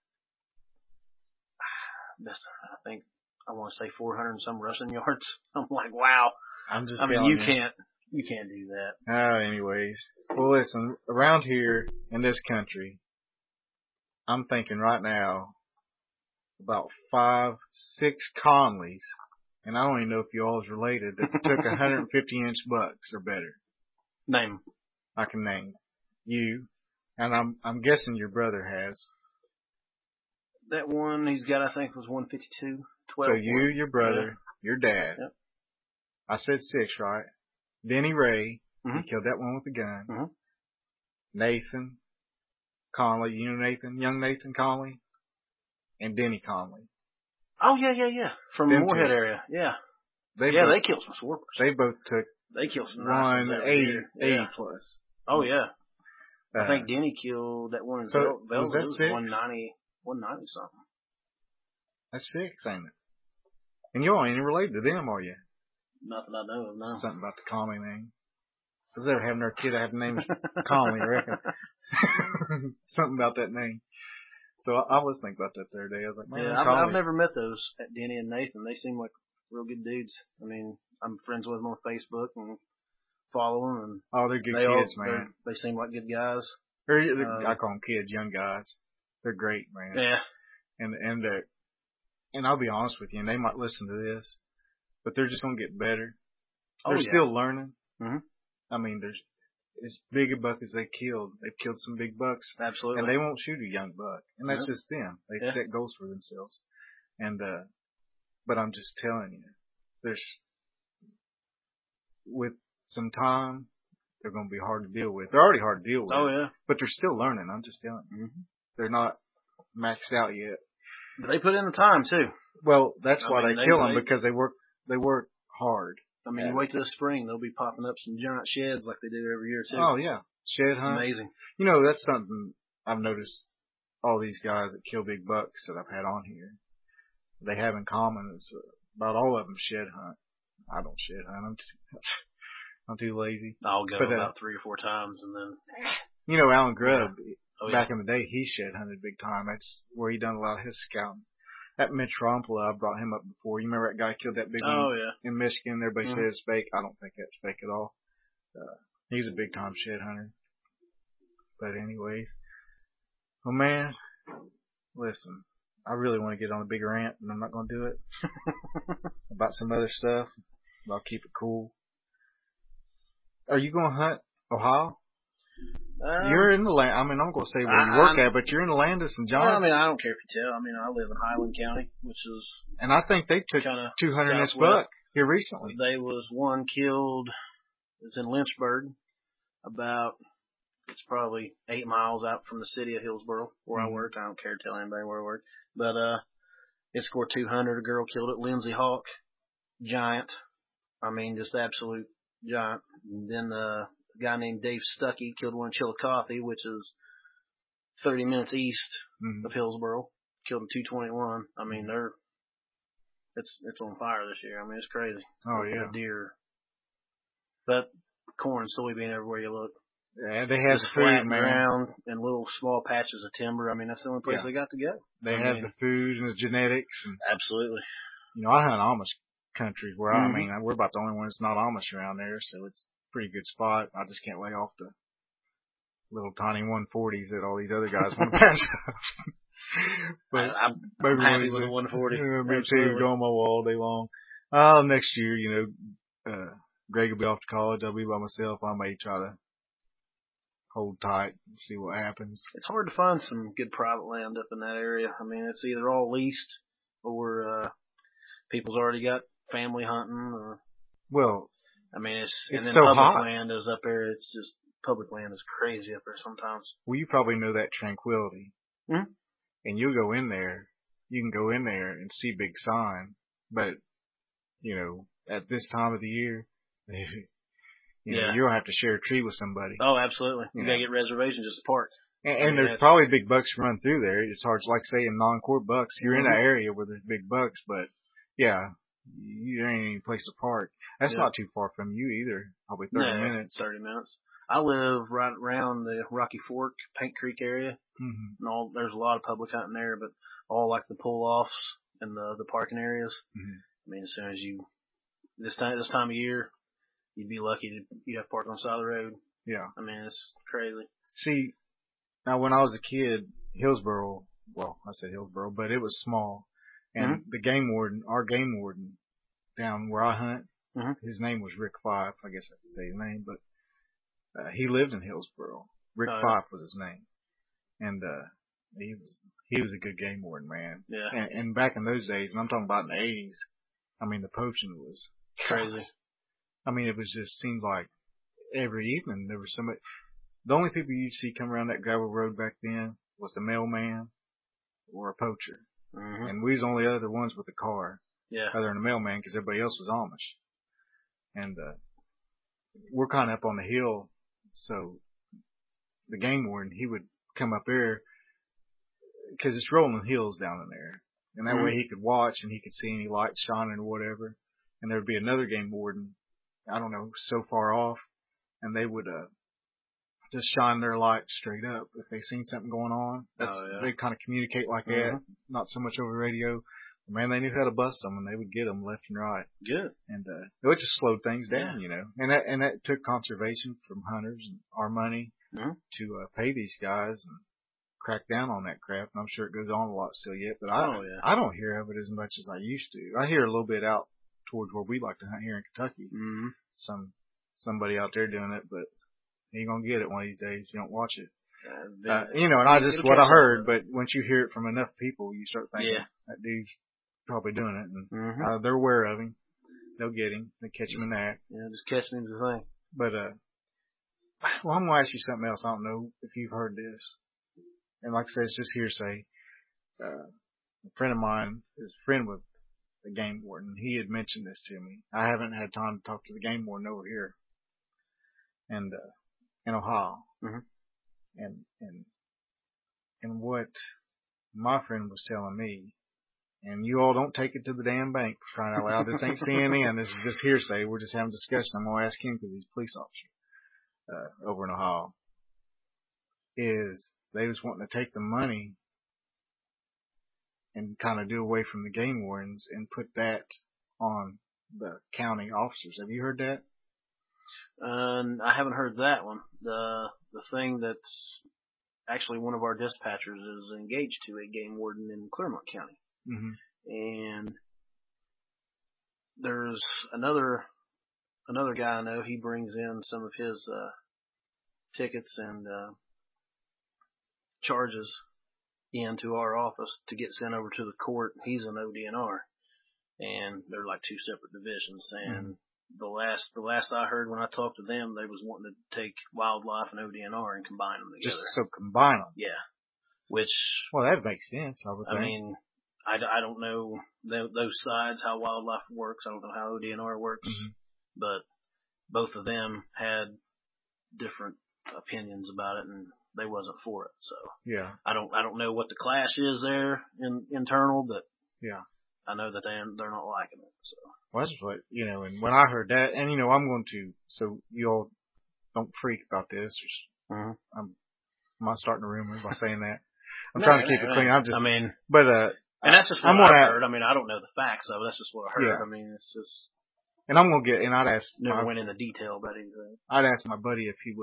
I want to say 400 and some rushing yards. I'm like, wow. You can't do that. Anyways. Well, listen, around here in this country, I'm thinking right now about 5, 6 Conleys, and I don't even know if you all is related, that took 150-inch bucks or better. Name. I can name you, and I'm guessing your brother has. That one he's got, I think, was 152. 12. So you, your brother, your dad. Yep. I said 6, right? Denny Ray, mm-hmm. he killed that one with a gun. Mm-hmm. Nathan Conley, you know Nathan, young Nathan Conley, and Denny Conley. Oh yeah. From the Moorhead area, yeah. They killed some swarpers. They both took. They killed some 180 plus. Oh yeah. I think Denny killed that one in Velvet. Was that 6? 190 something. That's 6, ain't it? And you ain't related to them, are you? Nothing I know of, no. Something about the Conley name. Because they're having their kid, I have the name Conley, I reckon. Something about that name. So I was thinking about that the other day. I was like, man, I've never met those, Denny and Nathan. They seem like real good dudes. I mean, I'm friends with them on Facebook and follow them. And they're good kids, man. They seem like good guys. I call them kids, young guys. They're great, man. Yeah. And I'll be honest with you, and they might listen to this, but they're just going to get better. They're yeah. still learning. Mm-hmm. I mean, there's as big a buck as they've killed some big bucks. Absolutely. And they won't shoot a young buck. And that's just them. They set goals for themselves. And, but I'm just telling you, with some time, they're going to be hard to deal with. They're already hard to deal with. Oh, yeah. But they're still learning. I'm just telling you. Mm-hmm. They're not maxed out yet. But they put in the time, too. Well, that's why they kill them, because they work hard. I mean, you wait till the spring, they'll be popping up some giant sheds like they do every year too. Oh yeah, shed hunt. Amazing. You know, that's something I've noticed. All these guys that kill big bucks that I've had on here, they have in common is about all of them shed hunt. I don't shed hunt. I'm too lazy. I'll go about 3 or 4 times and then. You know, Alan Grubb, back yeah. in the day, he shed hunted big time. That's where he done a lot of his scouting. That Mitch Rompla, I brought him up before. You remember that guy killed that big one in Michigan? Everybody said it's fake. I don't think that's fake at all. He's a big time shed hunter. But anyways, well man, listen, I really want to get on a big rant, and I'm not going to do it about some other stuff. But I'll keep it cool. Are you going to hunt Ohio? You're in the land. I mean, I'm going to say where you work at, but you're in the land of St. John's. Well, I mean, I don't care if you tell. I mean, I live in Highland County, which is. And I think they took 200 inch buck here recently. There was one killed. It's in Lynchburg, it's probably 8 miles out from the city of Hillsboro, where I work. I don't care to tell anybody where I work. But, it scored 200. A girl killed it. Lindsay Hawk. Giant. I mean, just absolute giant. And then, a guy named Dave Stuckey killed one in Chillicothe, which is 30 minutes east of Hillsboro. Killed a 221. I mean, it's on fire this year. I mean, it's crazy. Oh, yeah. The deer. But corn and soybean everywhere you look. Yeah, they have the flat food, man. ground and little small patches of timber. I mean, that's the only place they got to go. They have the food and the genetics. And, absolutely. You know, I hunt Amish country where I mean, we're about the only one that's not Amish around there, so it's a pretty good spot. I just can't lay off the little tiny 140s that all these other guys want to pass up. But I'm happy with a 140. Me too. Go on my wall all day long. Next year, you know, Greg will be off to college. I'll be by myself. I may try to hold tight and see what happens. It's hard to find some good private land up in that area. I mean, it's either all leased or people's already got family hunting. Or well, I mean, it's and then so public hot. land is up there. It's just public land is crazy up there sometimes. Well, you probably know that Tranquility, and you'll go in there. You can go in there and see big sign, but you know, at this time of the year. You know, you'll have to share a tree with somebody. Oh, absolutely. You gotta get reservations just to park. And there's probably big bucks run through there. It's hard, like saying non-core bucks. You're in that area where there's big bucks, but yeah, there ain't any place to park. That's not too far from you either. Probably 30 minutes. 30 minutes. I live right around the Rocky Fork, Paint Creek area. And there's a lot of public hunting there, but all like the pull-offs and the parking areas. I mean, as soon as this time of year, you'd be lucky you'd have to park on the side of the road. Yeah. I mean, it's crazy. See, now when I was a kid, Hillsboro, well, I said Hillsboro, but it was small. And the game warden, our game warden down where I hunt, his name was Rick Fife. I guess I could say his name, but he lived in Hillsboro. Rick Fife was his name. And he was a good game warden, man. Yeah. And back in those days, and I'm talking about in the 80s, I mean, the poaching was crazy. I mean, it was just seemed like every evening there was somebody. The only people you'd see come around that gravel road back then was a mailman or a poacher. And we was the only other ones with a car. Yeah. Other than a mailman, because everybody else was Amish. And we're kind of up on the hill, so the game warden, he would come up there because it's rolling hills down in there. And that way he could watch and he could see any lights shining or whatever. And there would be another game warden, I don't know, so far off, and they would just shine their light straight up if they seen something going on. They kind of communicate like that, not so much over radio. Man, they knew how to bust them, and they would get them left and right. Good. And it just slowed things down, you know. And that took conservation from hunters and our money to pay these guys and crack down on that crap. And I'm sure it goes on a lot still yet, but I don't hear of it as much as I used to. I hear a little bit out towards where we like to hunt here in Kentucky. Somebody out there doing it, but you ain't gonna get it one of these days. You don't watch it. You know, and I just what I heard, but once you hear it from enough people, you start thinking that dude's probably doing it, and they're aware of him. They'll get him. They catch him in the act. Yeah, just catching him's the thing. But well, I'm gonna ask you something else. I don't know if you've heard this, and like I said, it's just hearsay. A friend of mine is a friend with the game warden. He had mentioned this to me. I haven't had time to talk to the game warden over here, and in Ohio, Mhm. and what my friend was telling me. And you all don't take it to the damn bank for crying out loud. This ain't CNN. This is just hearsay. We're just having a discussion. I'm going to ask him because he's a police officer over in Ohio. Is they was wanting to take the money and kind of do away from the game wardens and put that on the county officers. Have you heard that? I haven't heard that one. The thing that's actually one of our dispatchers is engaged to a game warden in Clermont County. Mm-hmm. And there's another guy I know. He brings in some of his tickets and charges into our office to get sent over to the court. He's an ODNR, and they're like two separate divisions. And the last I heard when I talked to them, they was wanting to take wildlife and ODNR and combine them together. Just so combine them. Yeah. Which, well, that makes sense. I would think. I mean, I don't know those sides, how wildlife works. I don't know how ODNR works, but both of them had different opinions about it, and they wasn't for it. So yeah, I don't know what the clash is there internal, but yeah, I know that they're not liking it. So well, that's what And when I heard that, and I'm going to, so you all don't freak about this. I'm not starting a rumor by saying that. I'm trying to keep it clean. And that's just what I heard. I mean, I don't know the facts of it. That's just what I heard. Yeah. I mean, it's just. And I'm gonna get, and I'd ask. Never went into detail about anything. I'd ask my buddy if he would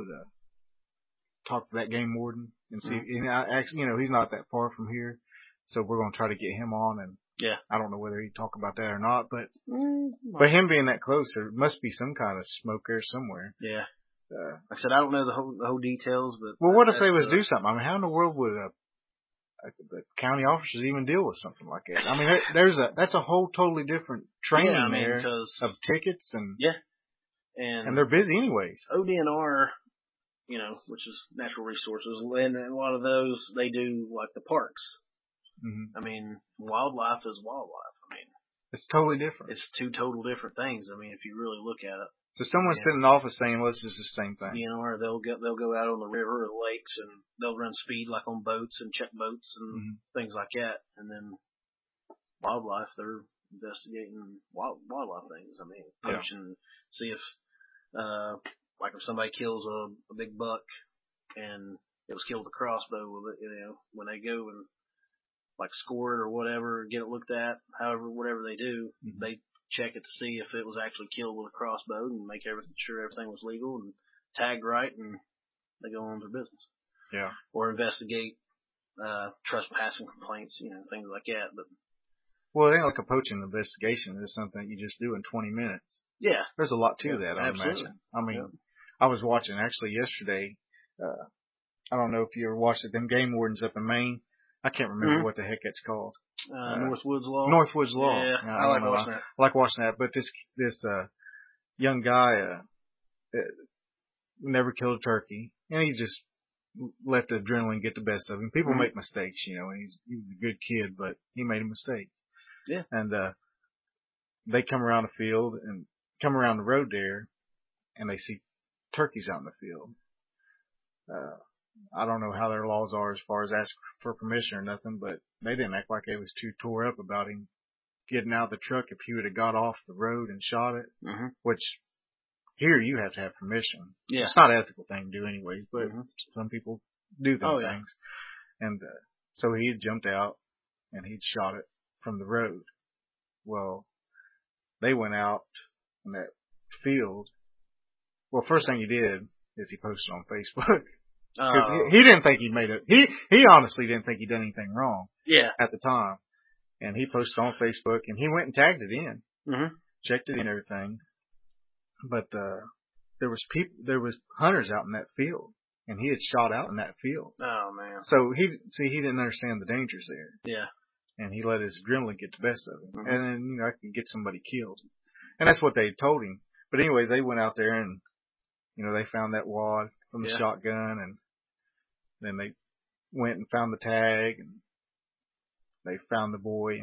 talk to that game warden and see. And I actually, he's not that far from here, so we're gonna try to get him on. And yeah, I don't know whether he'd talk about that or not, but him being that close, there must be some kind of smoke there somewhere. Yeah. Like I said, I don't know the whole details, but. Well, what if they was do something? I mean, how in the world would the county officers even deal with something like that? I mean, that's a whole totally different training there of tickets and and they're busy anyways. ODNR, which is natural resources, and a lot of those they do like the parks. I mean, wildlife is wildlife. I mean, it's totally different. It's two total different things. I mean, if you really look at it. So someone's sitting in the office saying, well, this is the same thing. Or they'll go out on the river or the lakes and they'll run speed like on boats and check boats and things like that. And then wildlife, they're investigating wildlife things. I mean, poaching, see if, like if somebody kills a big buck and it was killed with a crossbow, when they go and like score it or whatever, get it looked at, whatever they do, they check it to see if it was actually killed with a crossbow and make sure everything was legal and tagged right, and they go on with their business. Yeah. Or investigate trespassing complaints, things like that. But well, it ain't like a poaching investigation. It's something that you just do in 20 minutes. Yeah. There's a lot to that, I imagine. I mean, I was watching actually yesterday. I don't know if you ever watched it. Them game wardens up in Maine. I can't remember what the heck it's called. Northwoods Law. Northwoods Law. Yeah, I like watching that. I like watching that. But this young guy never killed a turkey, and he just let the adrenaline get the best of him. People make mistakes, and he was a good kid, but he made a mistake. Yeah. And they come around the field and come around the road there, and they see turkeys out in the field. I don't know how their laws are as far as asking for permission or nothing, but they didn't act like they was too tore up about him getting out of the truck if he would have got off the road and shot it, which here you have to have permission. Yeah. It's not an ethical thing to do anyways, but some people do those things. And so he had jumped out and he'd shot it from the road. Well, they went out in that field. Well, first thing he did is he posted on Facebook. Because he didn't think he made it. He honestly didn't think he'd done anything wrong. Yeah. At the time. And he posted on Facebook and he went and tagged it in. Checked it in and everything. But, there was hunters out in that field. And he had shot out in that field. Oh man. So he didn't understand the dangers there. Yeah. And he let his adrenaline get the best of him. And then, I could get somebody killed. And that's what they told him. But anyways, they went out there and, they found that wad from the shotgun, and then they went and found the tag, and they found the boy, and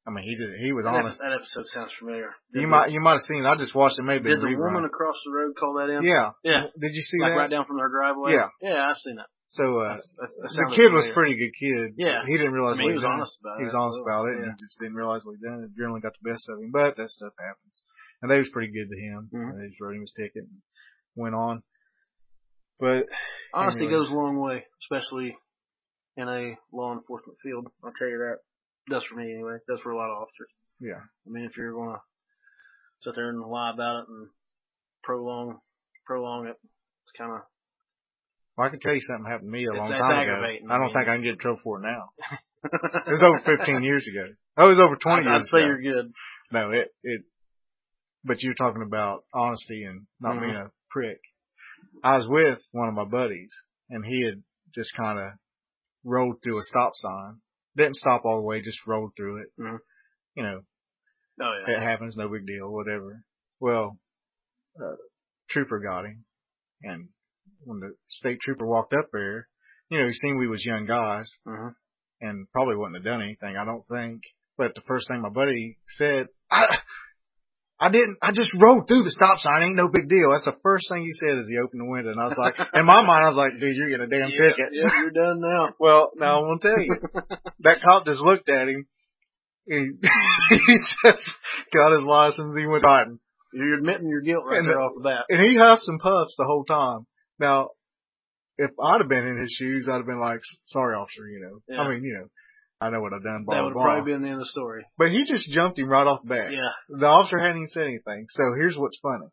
I mean, he was honest. That episode sounds familiar. You might have seen it. I just watched it. Maybe did the woman across the road call that in? Yeah. Yeah. Did you see like that? Right down from her driveway? Yeah. Yeah, I've seen that. So, that the kid was a pretty good kid. Yeah. He didn't realize he what was he done. honest about it. He was honest about it, and he just didn't realize what he done. It generally got the best of him, but that stuff happens. And they was pretty good to him. And they just wrote him his ticket and went on. But honesty goes a long way, especially in a law enforcement field. I'll tell you that. Does for me anyway. Does for a lot of officers. Yeah. I mean, if you're going to sit there and lie about it and prolong it, it's kind of. Well, I can tell you something happened to me a long time ago. I don't think I can get in trouble for it now. It was over 15 years ago. Oh, it was over 20 years ago. I'd say you're good. No, but you're talking about honesty and not being a prick. I was with one of my buddies, and he had just kind of rolled through a stop sign. Didn't stop all the way, just rolled through it. You know, it happens, no big deal, whatever. Well, trooper got him, and when the state trooper walked up there, he seen we was young guys, and probably wouldn't have done anything, I don't think. But the first thing my buddy said, I just rode through the stop sign. Ain't no big deal. That's the first thing he said as he opened the window. And I was like, in my mind, I was like, dude, you're getting a damn ticket. Yeah, you're done now. Well, now I'm going to tell you. That cop just looked at him. He just got his license. He went on. You're admitting your guilt right there off the bat. And he huffs and puffs the whole time. Now, if I'd have been in his shoes, I'd have been like, sorry, officer, Yeah. I mean, I know what I've done, blah, that blah, would blah. probably been the end of the story. But he just jumped him right off the bat. Yeah. The officer hadn't even said anything. So here's what's funny.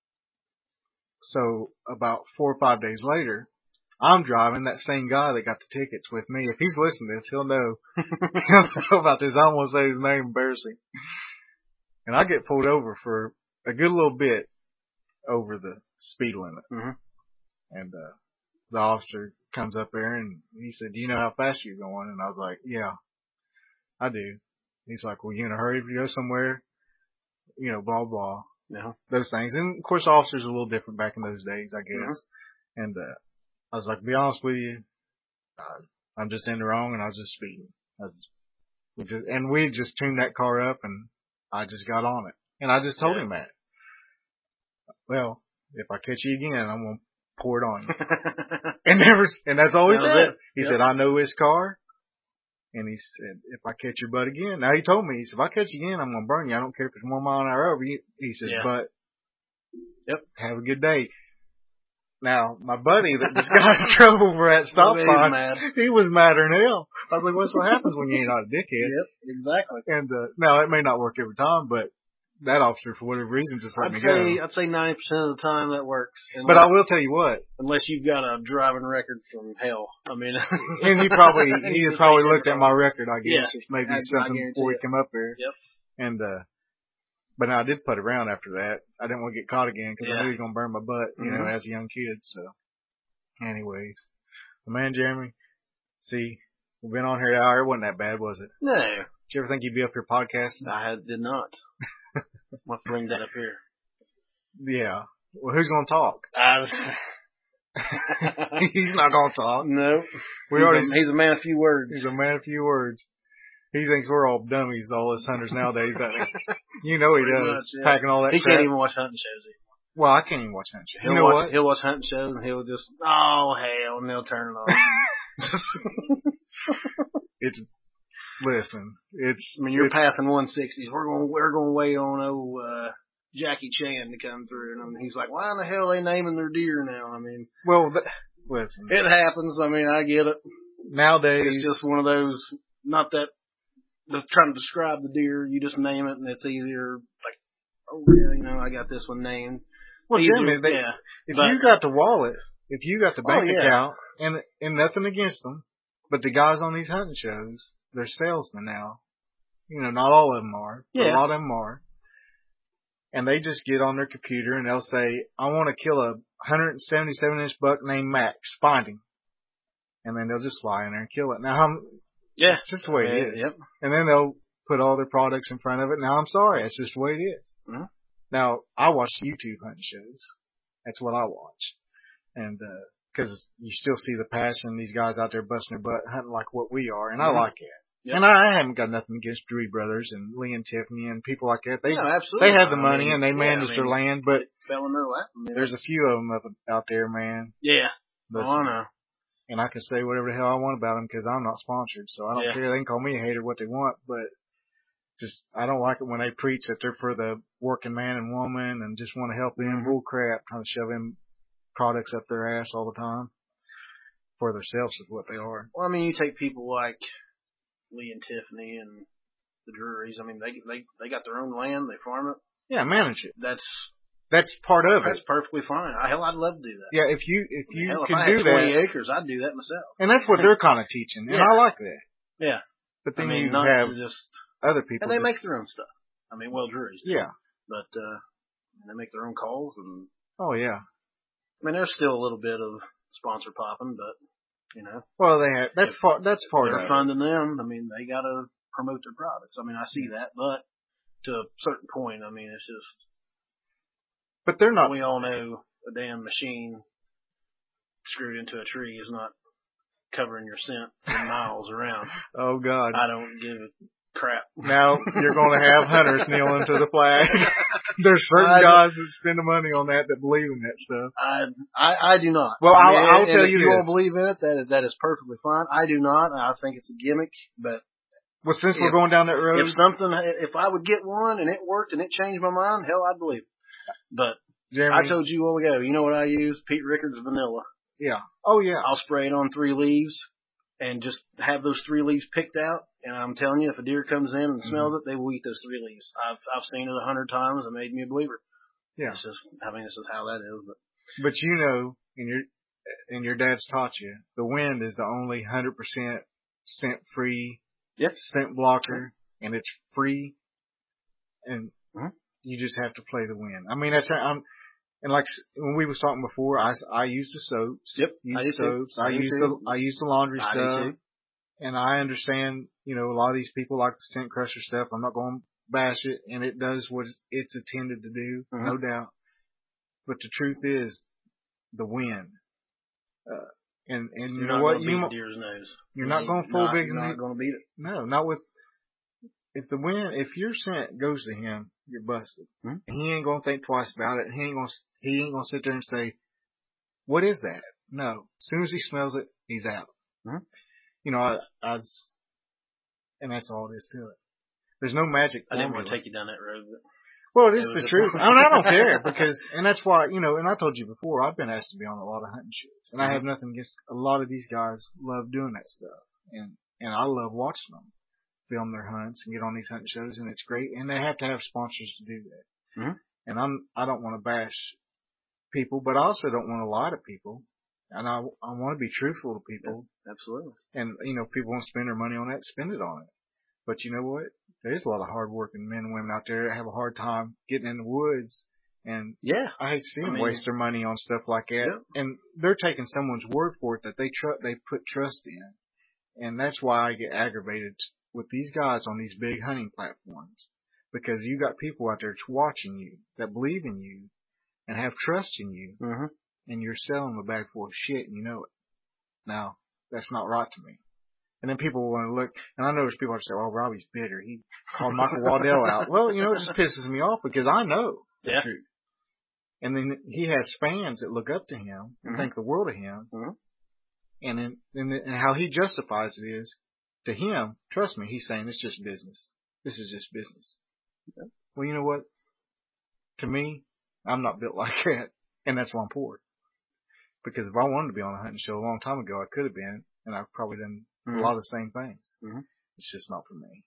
So about 4 or 5 days later, I'm driving that same guy that got the tickets with me. If he's listening to this, he'll know. He'll know about this. I don't want to say his name, embarrassing. And I get pulled over for a good little bit over the speed limit. And the officer comes up there and he said, do you know how fast you're going? And I was like, yeah, I do. He's like, well, you in a hurry if you go somewhere? Blah, blah. Yeah. Those things. And of course, officers are a little different back in those days, I guess. And, I was like, to be honest with you, I'm just in the wrong and I was just speeding. And we just tuned that car up and I just got on it. And I just told him that. Well, if I catch you again, I'm going to pour it on you. And that's all he said. He said, I know his car. And he said, if I catch your butt again, now he told me, he said, if I catch you again, I'm going to burn you. I don't care if it's 1 mile an hour over. He said, but have a good day. Now, my buddy that just got in trouble for that stop sign, he was madder than hell. I was like, what's what happens when you ain't not a dickhead? Yep, exactly. And, now it may not work every time, but that officer, for whatever reason, just let me go. I'd say 90% of the time that works. But I will tell you what. Unless you've got a driving record from hell. I mean. And he probably looked at my record, I guess. Yeah, maybe something before he came up there. Yep. And, but I did put around after that. I didn't want to get caught again because I knew he was going to burn my butt, as a young kid. So, anyways. Well, man, Jeremy, see, we've been on here an hour. It wasn't that bad, was it? No. Did you ever think you'd be up here podcasting? I did not. I'll bring that up here. Yeah. Well, who's going to talk? He's not going to talk. No. He's a man of few words. He's a man of few words. He thinks we're all dummies, all us hunters nowadays, doesn't he? You know he does. Much, yeah. Packing all that He crap. can't even watch hunting shows anymore. Well, I can't even watch hunting shows. What? He'll watch hunting shows and he'll just, oh hell, and they'll turn it off. I mean, you're passing 160s. We're going to wait on old, Jackie Chan to come through. And he's like, why in the hell are they naming their deer now? I mean, well, listen. It happens. I mean, I get it. Nowadays. It's just one of those, not that, just trying to describe the deer, you just name it and it's easier, like, oh yeah, I got this one named. Well, Jimmy, if you got the wallet, if you got the bank account, and nothing against them, but the guys on these hunting shows, they're salesmen now. Not all of them are, but a lot of them are. And they just get on their computer and they'll say, I want to kill a 177-inch buck named Max. Find him. And then they'll just fly in there and kill it. Now, it's just the way it is. Yep. And then they'll put all their products in front of it. Now, I'm sorry. It's just the way it is. Mm-hmm. Now, I watch YouTube hunting shows. That's what I watch. And, cause you still see the passion, these guys out there busting their butt hunting like what we are. And I like it. Yep. And I haven't got nothing against Drury Brothers and Lee and Tiffany and people like that. They absolutely. they have the money and they manage their land, but fell in their lap. there's a few of them out there, man. Yeah. Listen, I know. And I can say whatever the hell I want about them because I'm not sponsored, so I don't care. They can call me a hater what they want, but just I don't like it when they preach that they're for the working man and woman and just want to help them. Bull crap, trying to shove them products up their ass all the time for themselves is what they are. Well, I mean, you take people like Lee and Tiffany and the Drurys. I mean, they got their own land, they farm it. Yeah, manage it. That's part of it. That's perfectly fine. Hell, I'd love to do that. Yeah, if you hell, can if I do had 20 acres, I'd do that myself. And that's what they're kind of teaching, and I like that. Yeah. But then you have other people. And they make their own stuff. I mean, Drurys do. Yeah. But they make their own calls and. Oh yeah. I mean, there's still a little bit of sponsor popping, but Well, that's part of it. They're funding them. I mean, they gotta promote their products. I mean, I see that, but to a certain point, I mean, it's just. But they're not. We all know a damn machine screwed into a tree is not covering your scent for miles around. Oh God. I don't give a crap. Now you're going to have hunters kneeling to the flag. There's certain guys that spend the money on that believe in that stuff. I do not. Well, I'll tell you this. If you don't believe in it, that is perfectly fine. I do not. I think it's a gimmick, but. Well, since we're going down that road. If I would get one and it worked and it changed my mind, hell, I'd believe it. But Jeremy, I told you a while ago, you know what I use? Pete Rickards vanilla. Yeah. Oh yeah. I'll spray it on 3 leaves and just have those 3 leaves picked out. And I'm telling you, if a deer comes in and smells it, they will eat those 3 leaves. I've seen it 100 times. It made me a believer. Yeah. It's just, this is how that is. But and your dad's taught you, the wind is the only 100% scent free scent blocker, and it's free. And you just have to play the wind. I mean, and like when we was talking before, I use the soaps. Yep. I use the laundry stuff. And I understand, a lot of these people like the scent crusher stuff. I'm not going to bash it, and it does what it's intended to do, no doubt. But the truth is, the wind. And you know what? You're not going to beat deer's nose. You're not going to fool big. You're not going to beat it. No, not with. If your scent goes to him, you're busted. And he ain't gonna think twice about it. He ain't gonna sit there and say, "What is that?" No. As soon as he smells it, he's out. And that's all it is to it. There's no magic formula. I didn't want to take you down that road. Well, it is the truth. I don't care and that's why, and I told you before, I've been asked to be on a lot of hunting shows, and I have nothing against a lot of these guys. Love doing that stuff, and I love watching them film their hunts and get on these hunting shows, and it's great. And they have to have sponsors to do that. And I don't want to bash people, but I also don't want to lie to people. And I want to be truthful to people. Yeah, absolutely. And, if people want to spend their money on that, spend it on it. But you know what? There's a lot of hardworking men and women out there that have a hard time getting in the woods. And I hate to see them waste their money on stuff like that. Yeah. And they're taking someone's word for it that they put trust in. And that's why I get aggravated with these guys on these big hunting platforms, because you got people out there watching you that believe in you and have trust in you, and you're selling them a bag full of shit, and you know it. Now, that's not right to me. And then people want to look, and I know there's people that say, "Oh, Robbie's bitter. He called Michael Waddell out." Well, it just pisses me off because I know the truth. And then he has fans that look up to him and think the world of him. And how he justifies it is, to him, trust me, he's saying it's just business. This is just business. Okay. Well, you know what? To me, I'm not built like that, and that's why I'm poor. Because if I wanted to be on a hunting show a long time ago, I could have been, and I've probably done a lot of the same things. It's just not for me.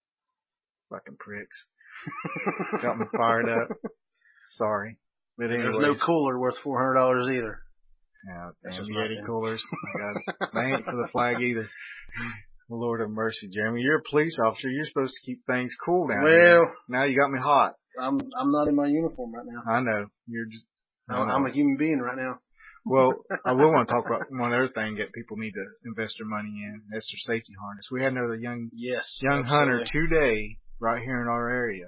Fucking pricks. Got me fired up. Sorry. But anyways, there's no cooler worth $400 either. Yeah, damn Yeti coolers. They ain't for the flag either. Lord have mercy, Jeremy. You're a police officer. You're supposed to keep things cool down here. Well, now you got me hot. I'm not in my uniform right now. I know. You're just. I'm a human being right now. Well, I will want to talk about one other thing that people need to invest their money in. That's their safety harness. We had another young hunter today right here in our area.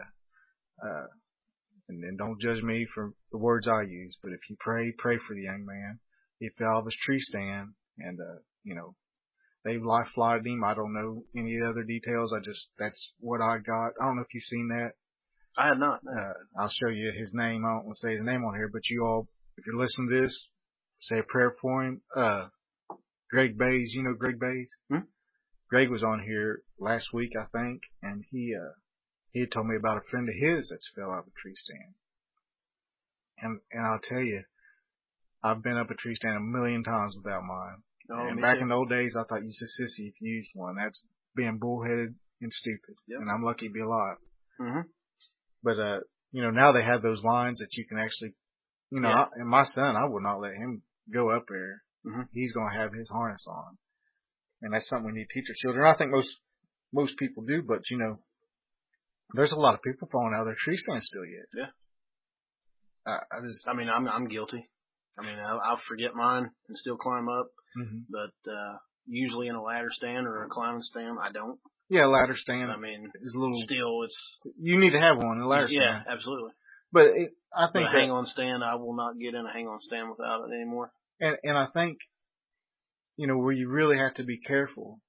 And then don't judge me for the words I use, but if you pray for the young man. He fell off his tree stand and, They've life flighted him. I don't know any other details. That's what I got. I don't know if you've seen that. I had not. I'll show you his name. I don't want to say his name on here, but you all, if you're listening to this, say a prayer for him. Greg Bays, you know Greg Bays? Hmm? Greg was on here last week, I think, and he had told me about a friend of his that's fell out of a tree stand. And I'll tell you, I've been up a tree stand a million times without mine. Oh, and me back too. in the old days, I thought you was a sissy if you used one. That's being bullheaded and stupid. Yep. And I'm lucky to be alive. Mm-hmm. But, now they have those lines that you can actually, Yeah. and my son, I would not let him go up there. Mm-hmm. He's going to have his harness on. And that's something we need to teach our children. I think most people do, but there's a lot of people falling out of their tree stands still yet. Yeah. I'm guilty. I'll forget mine and still climb up, but usually in a ladder stand or a climbing stand, I don't. Yeah, ladder stand. Is a little. Still, it's. You need to have one, a ladder stand. Yeah, absolutely. But I think a hang-on stand, I will not get in a hang-on stand without it anymore. And I think, where you really have to be careful,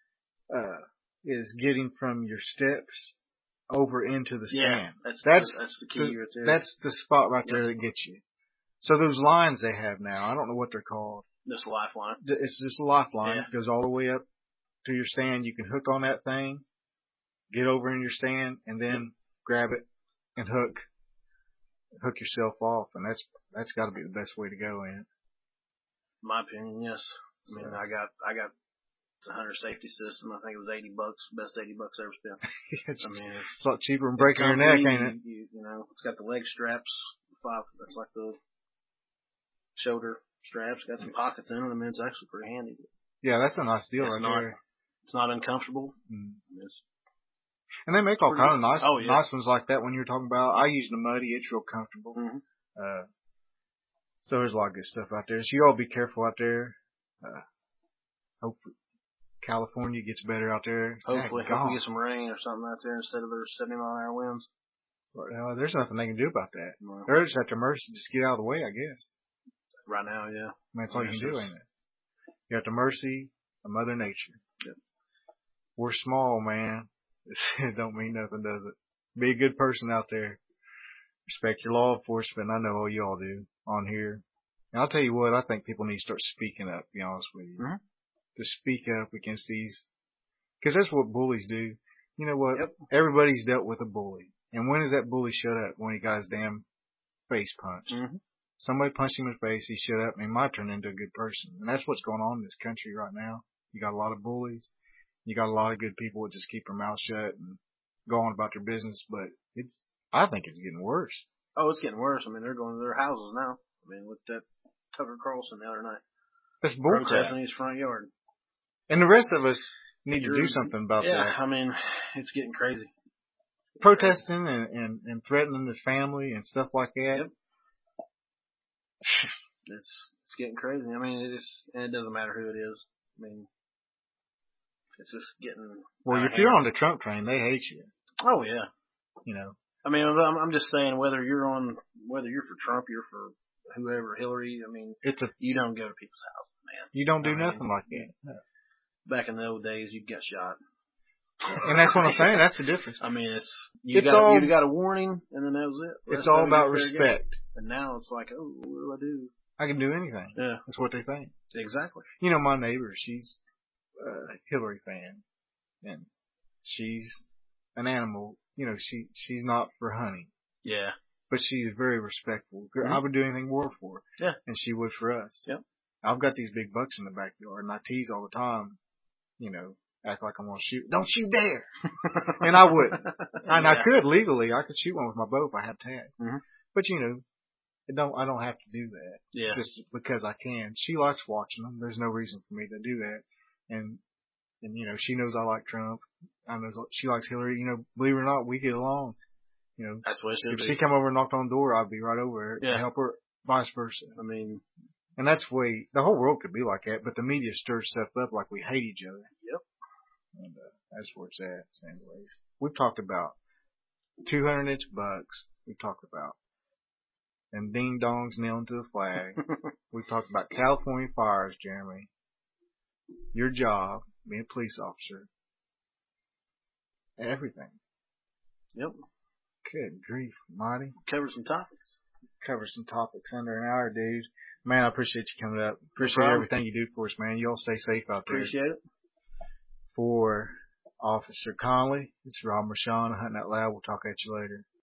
is getting from your steps over into the stand. Yeah, that's the key right there. That's the spot right there that gets you. So those lines they have now, I don't know what they're called. This lifeline. It's just a lifeline. Yeah. It goes all the way up to your stand. You can hook on that thing, get over in your stand, and then grab it and hook yourself off. And that's got to be the best way to go in. My opinion, yes. I got the hunter safety system. I think it was $80, best $80 I ever spent. It's a lot cheaper than breaking your neck, ain't it? It's got the leg straps. That's like the shoulder straps. Got some pockets in it. It's actually pretty handy. Yeah, that's a nice deal there. It's not uncomfortable. And they make all kind of nice ones like that when you're talking about. I use the Muddy. It's real comfortable. Mm-hmm. So there's a lot of good stuff out there. So you all be careful out there. Hope California gets better out there. Hopefully we get some rain or something out there instead of their 70-mile-an-hour winds. Well, there's nothing they can do about that. No. They're just at their mercy. Just get out of the way, I guess. Right now, yeah. That's all you can do, ain't it? You're at the mercy of Mother Nature. Yep. We're small, man. It don't mean nothing, does it? Be a good person out there. Respect your law enforcement. I know all y'all do on here. And I'll tell you what, I think people need to start speaking up, to be honest with you. Mm-hmm. To speak up against these. Because that's what bullies do. You know what? Yep. Everybody's dealt with a bully. And when does that bully shut up? When he got his damn face punched. Mm-hmm. Somebody punched him in the face, he shut up, and he might turn into a good person. And that's what's going on in this country right now. You got a lot of bullies. You got a lot of good people that just keep their mouth shut and go on about their business. But I think it's getting worse. Oh, it's getting worse. They're going to their houses now. With that Tucker Carlson the other night. That's bullcrap. Protesting his front yard. And the rest of us need to do something about that. Yeah, it's getting crazy. Protesting and threatening his family and stuff like that. Yep. It's getting crazy. It doesn't matter who it is. It's just getting. Well, if you're on the Trump train, they hate you. Oh yeah. I'm just saying whether you're for Trump, you're for whoever, Hillary. You don't go to people's houses, man. You don't do nothing like that. No. Back in the old days, you'd get shot. And that's what I'm saying. That's the difference. You got a warning, and then that was it. It's all about respect. And now it's like, oh, what do I do? I can do anything. Yeah. That's what they think. Exactly. My neighbor, she's a Hillary fan, and she's an animal. She's not for hunting. Yeah. But she's very respectful. Mm-hmm. I would do anything more for her. Yeah. And she would for us. Yep. I've got these big bucks in the backyard, and I tease all the time, act like I'm going to shoot. Don't you dare! And I wouldn't. And I could legally. I could shoot one with my bow if I had tag. Mm-hmm. But, I don't have to do that. Yeah. Just because I can. She likes watching them. There's no reason for me to do that. And she knows I like Trump. I know she likes Hillary. Believe it or not, we get along. That's what it should be. If she come over and knocked on the door, I'd be right over there to help her, vice versa. And that's the way, the whole world could be like that, but the media stirs stuff up like we hate each other. Yep. And that's where it's at. So anyways, we've talked about 200-inch bucks. We've talked about them ding-dongs nailing to the flag. We've talked about California fires, Jeremy. your job, being a police officer, everything. Yep. Good grief, Marty. Cover some topics. Cover some topics under an hour, dude. Man, I appreciate you coming up. Appreciate everything you do for us, man. You all stay safe out there. Appreciate it. For Officer Conley, it's Rob Marchand, Hunting Out Loud. We'll talk at you later.